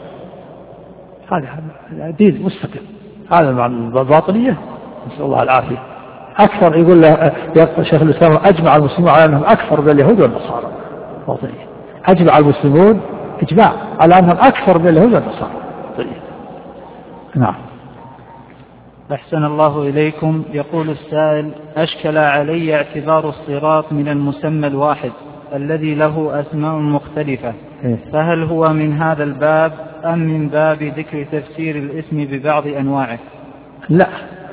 هذا دين مستقل. هذا معنى الباطنية، نسأل الله العافية. أكثر يقول له شيخ الإسلام أجمع المسلمون على أنهم أكثر من اليهود والنصارى. باطنية أجمع المسلمون إجماع على أنهم أكثر من اليهود والنصارى. نعم. أحسن الله إليكم. يقول السائل: أشكل علي اعتبار الصراط من المسمى الواحد الذي له أسماء مختلفة، فهل هو من هذا الباب أم من باب ذكر تفسير الاسم ببعض أنواعه؟ لا،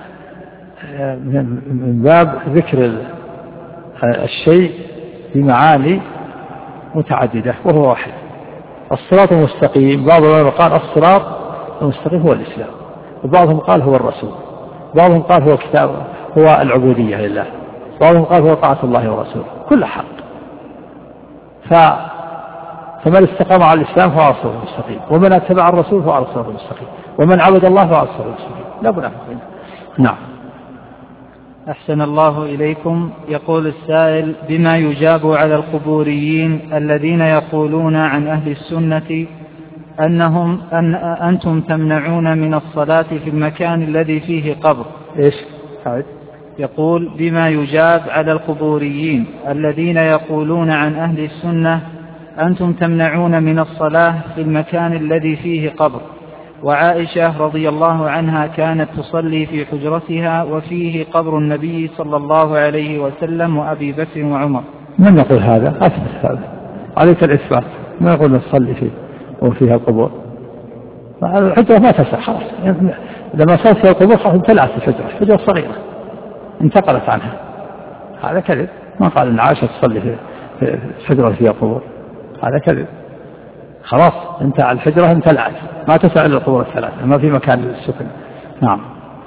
من باب ذكر الشيء بمعاني متعددة وهو واحد. الصراط المستقيم بعض العلماء قال الصراط المستقيم هو الإسلام، وبعضهم قال هو الرسول، بعضهم قال هو كتاب هو العبودية لله، بعضهم قال هو طاعة الله ورسوله، كل حق. فمن استقام على الإسلام فهو على الصراط المستقيم، ومن اتبع الرسول فهو على الصراط المستقيم، ومن عبد الله فهو على الصراط المستقيم، لا منافق. نعم. أحسن الله إليكم. يقول السائل: بما يجاب على القبوريين الذين يقولون عن أهل السنة أنتم تمنعون من الصلاة في المكان الذي فيه قبر. إيش؟ يقول: بما يجاب على القبوريين الذين يقولون عن أهل السنة أنتم تمنعون من الصلاة في المكان الذي فيه قبر، وعائشة رضي الله عنها كانت تصلي في حجرتها وفيه قبر النبي صلى الله عليه وسلم وأبي بكر وعمر. من يقول هذا؟ أثبت هذا، عليك الإثبات. ما يقول نصلي فيه وفيها القبور، الحجرة ما تسع خلاص، لما صارت فيها القبور خلاص امتلأت الحجرة صغيرة انتقلت عنها. هذا كذب، ما قال إن عائشة تصلي في حجرة فيها قبور، هذا كذب. خلاص انت الحجرة امتلأت، ما تسع إلا القبور الثلاثة، ما في مكان للسكن. نعم.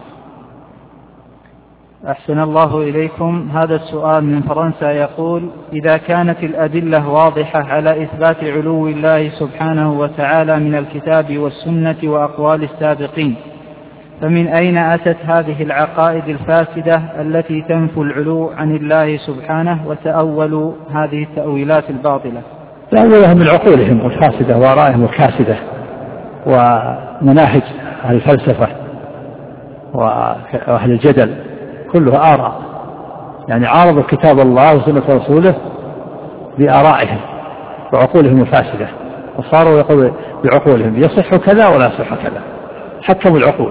أحسن الله إليكم. هذا السؤال من فرنسا يقول: إذا كانت الأدلة واضحة على إثبات علو الله سبحانه وتعالى من الكتاب والسنة وأقوال السابقين، فمن أين أتت هذه العقائد الفاسدة التي تنفي العلو عن الله سبحانه وتأولوا هذه التأويلات الباطلة؟ تأولها من عقولهم الفاسدة وآرائهم الكاسدة ومناهج أهل الفلسفة وأهل الجدل، كلها آراء، يعني عارضوا كتاب الله وسنة رسوله بآرائهم وعقولهم الفاسدة، وصاروا يقولوا بعقولهم يصح كذا ولا يصح كذا، حكموا العقول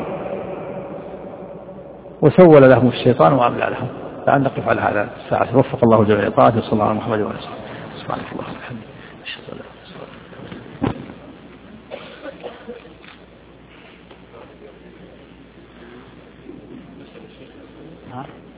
وسول لهم الشيطان وأملى لهم. فأن نقف على هذا الساعة. وفق الله جميع طاعته صلى الله على محمد وعلى آله وسلم. سبحانك اللهم وبحمدك أشهد أن لا إله إلا أنت.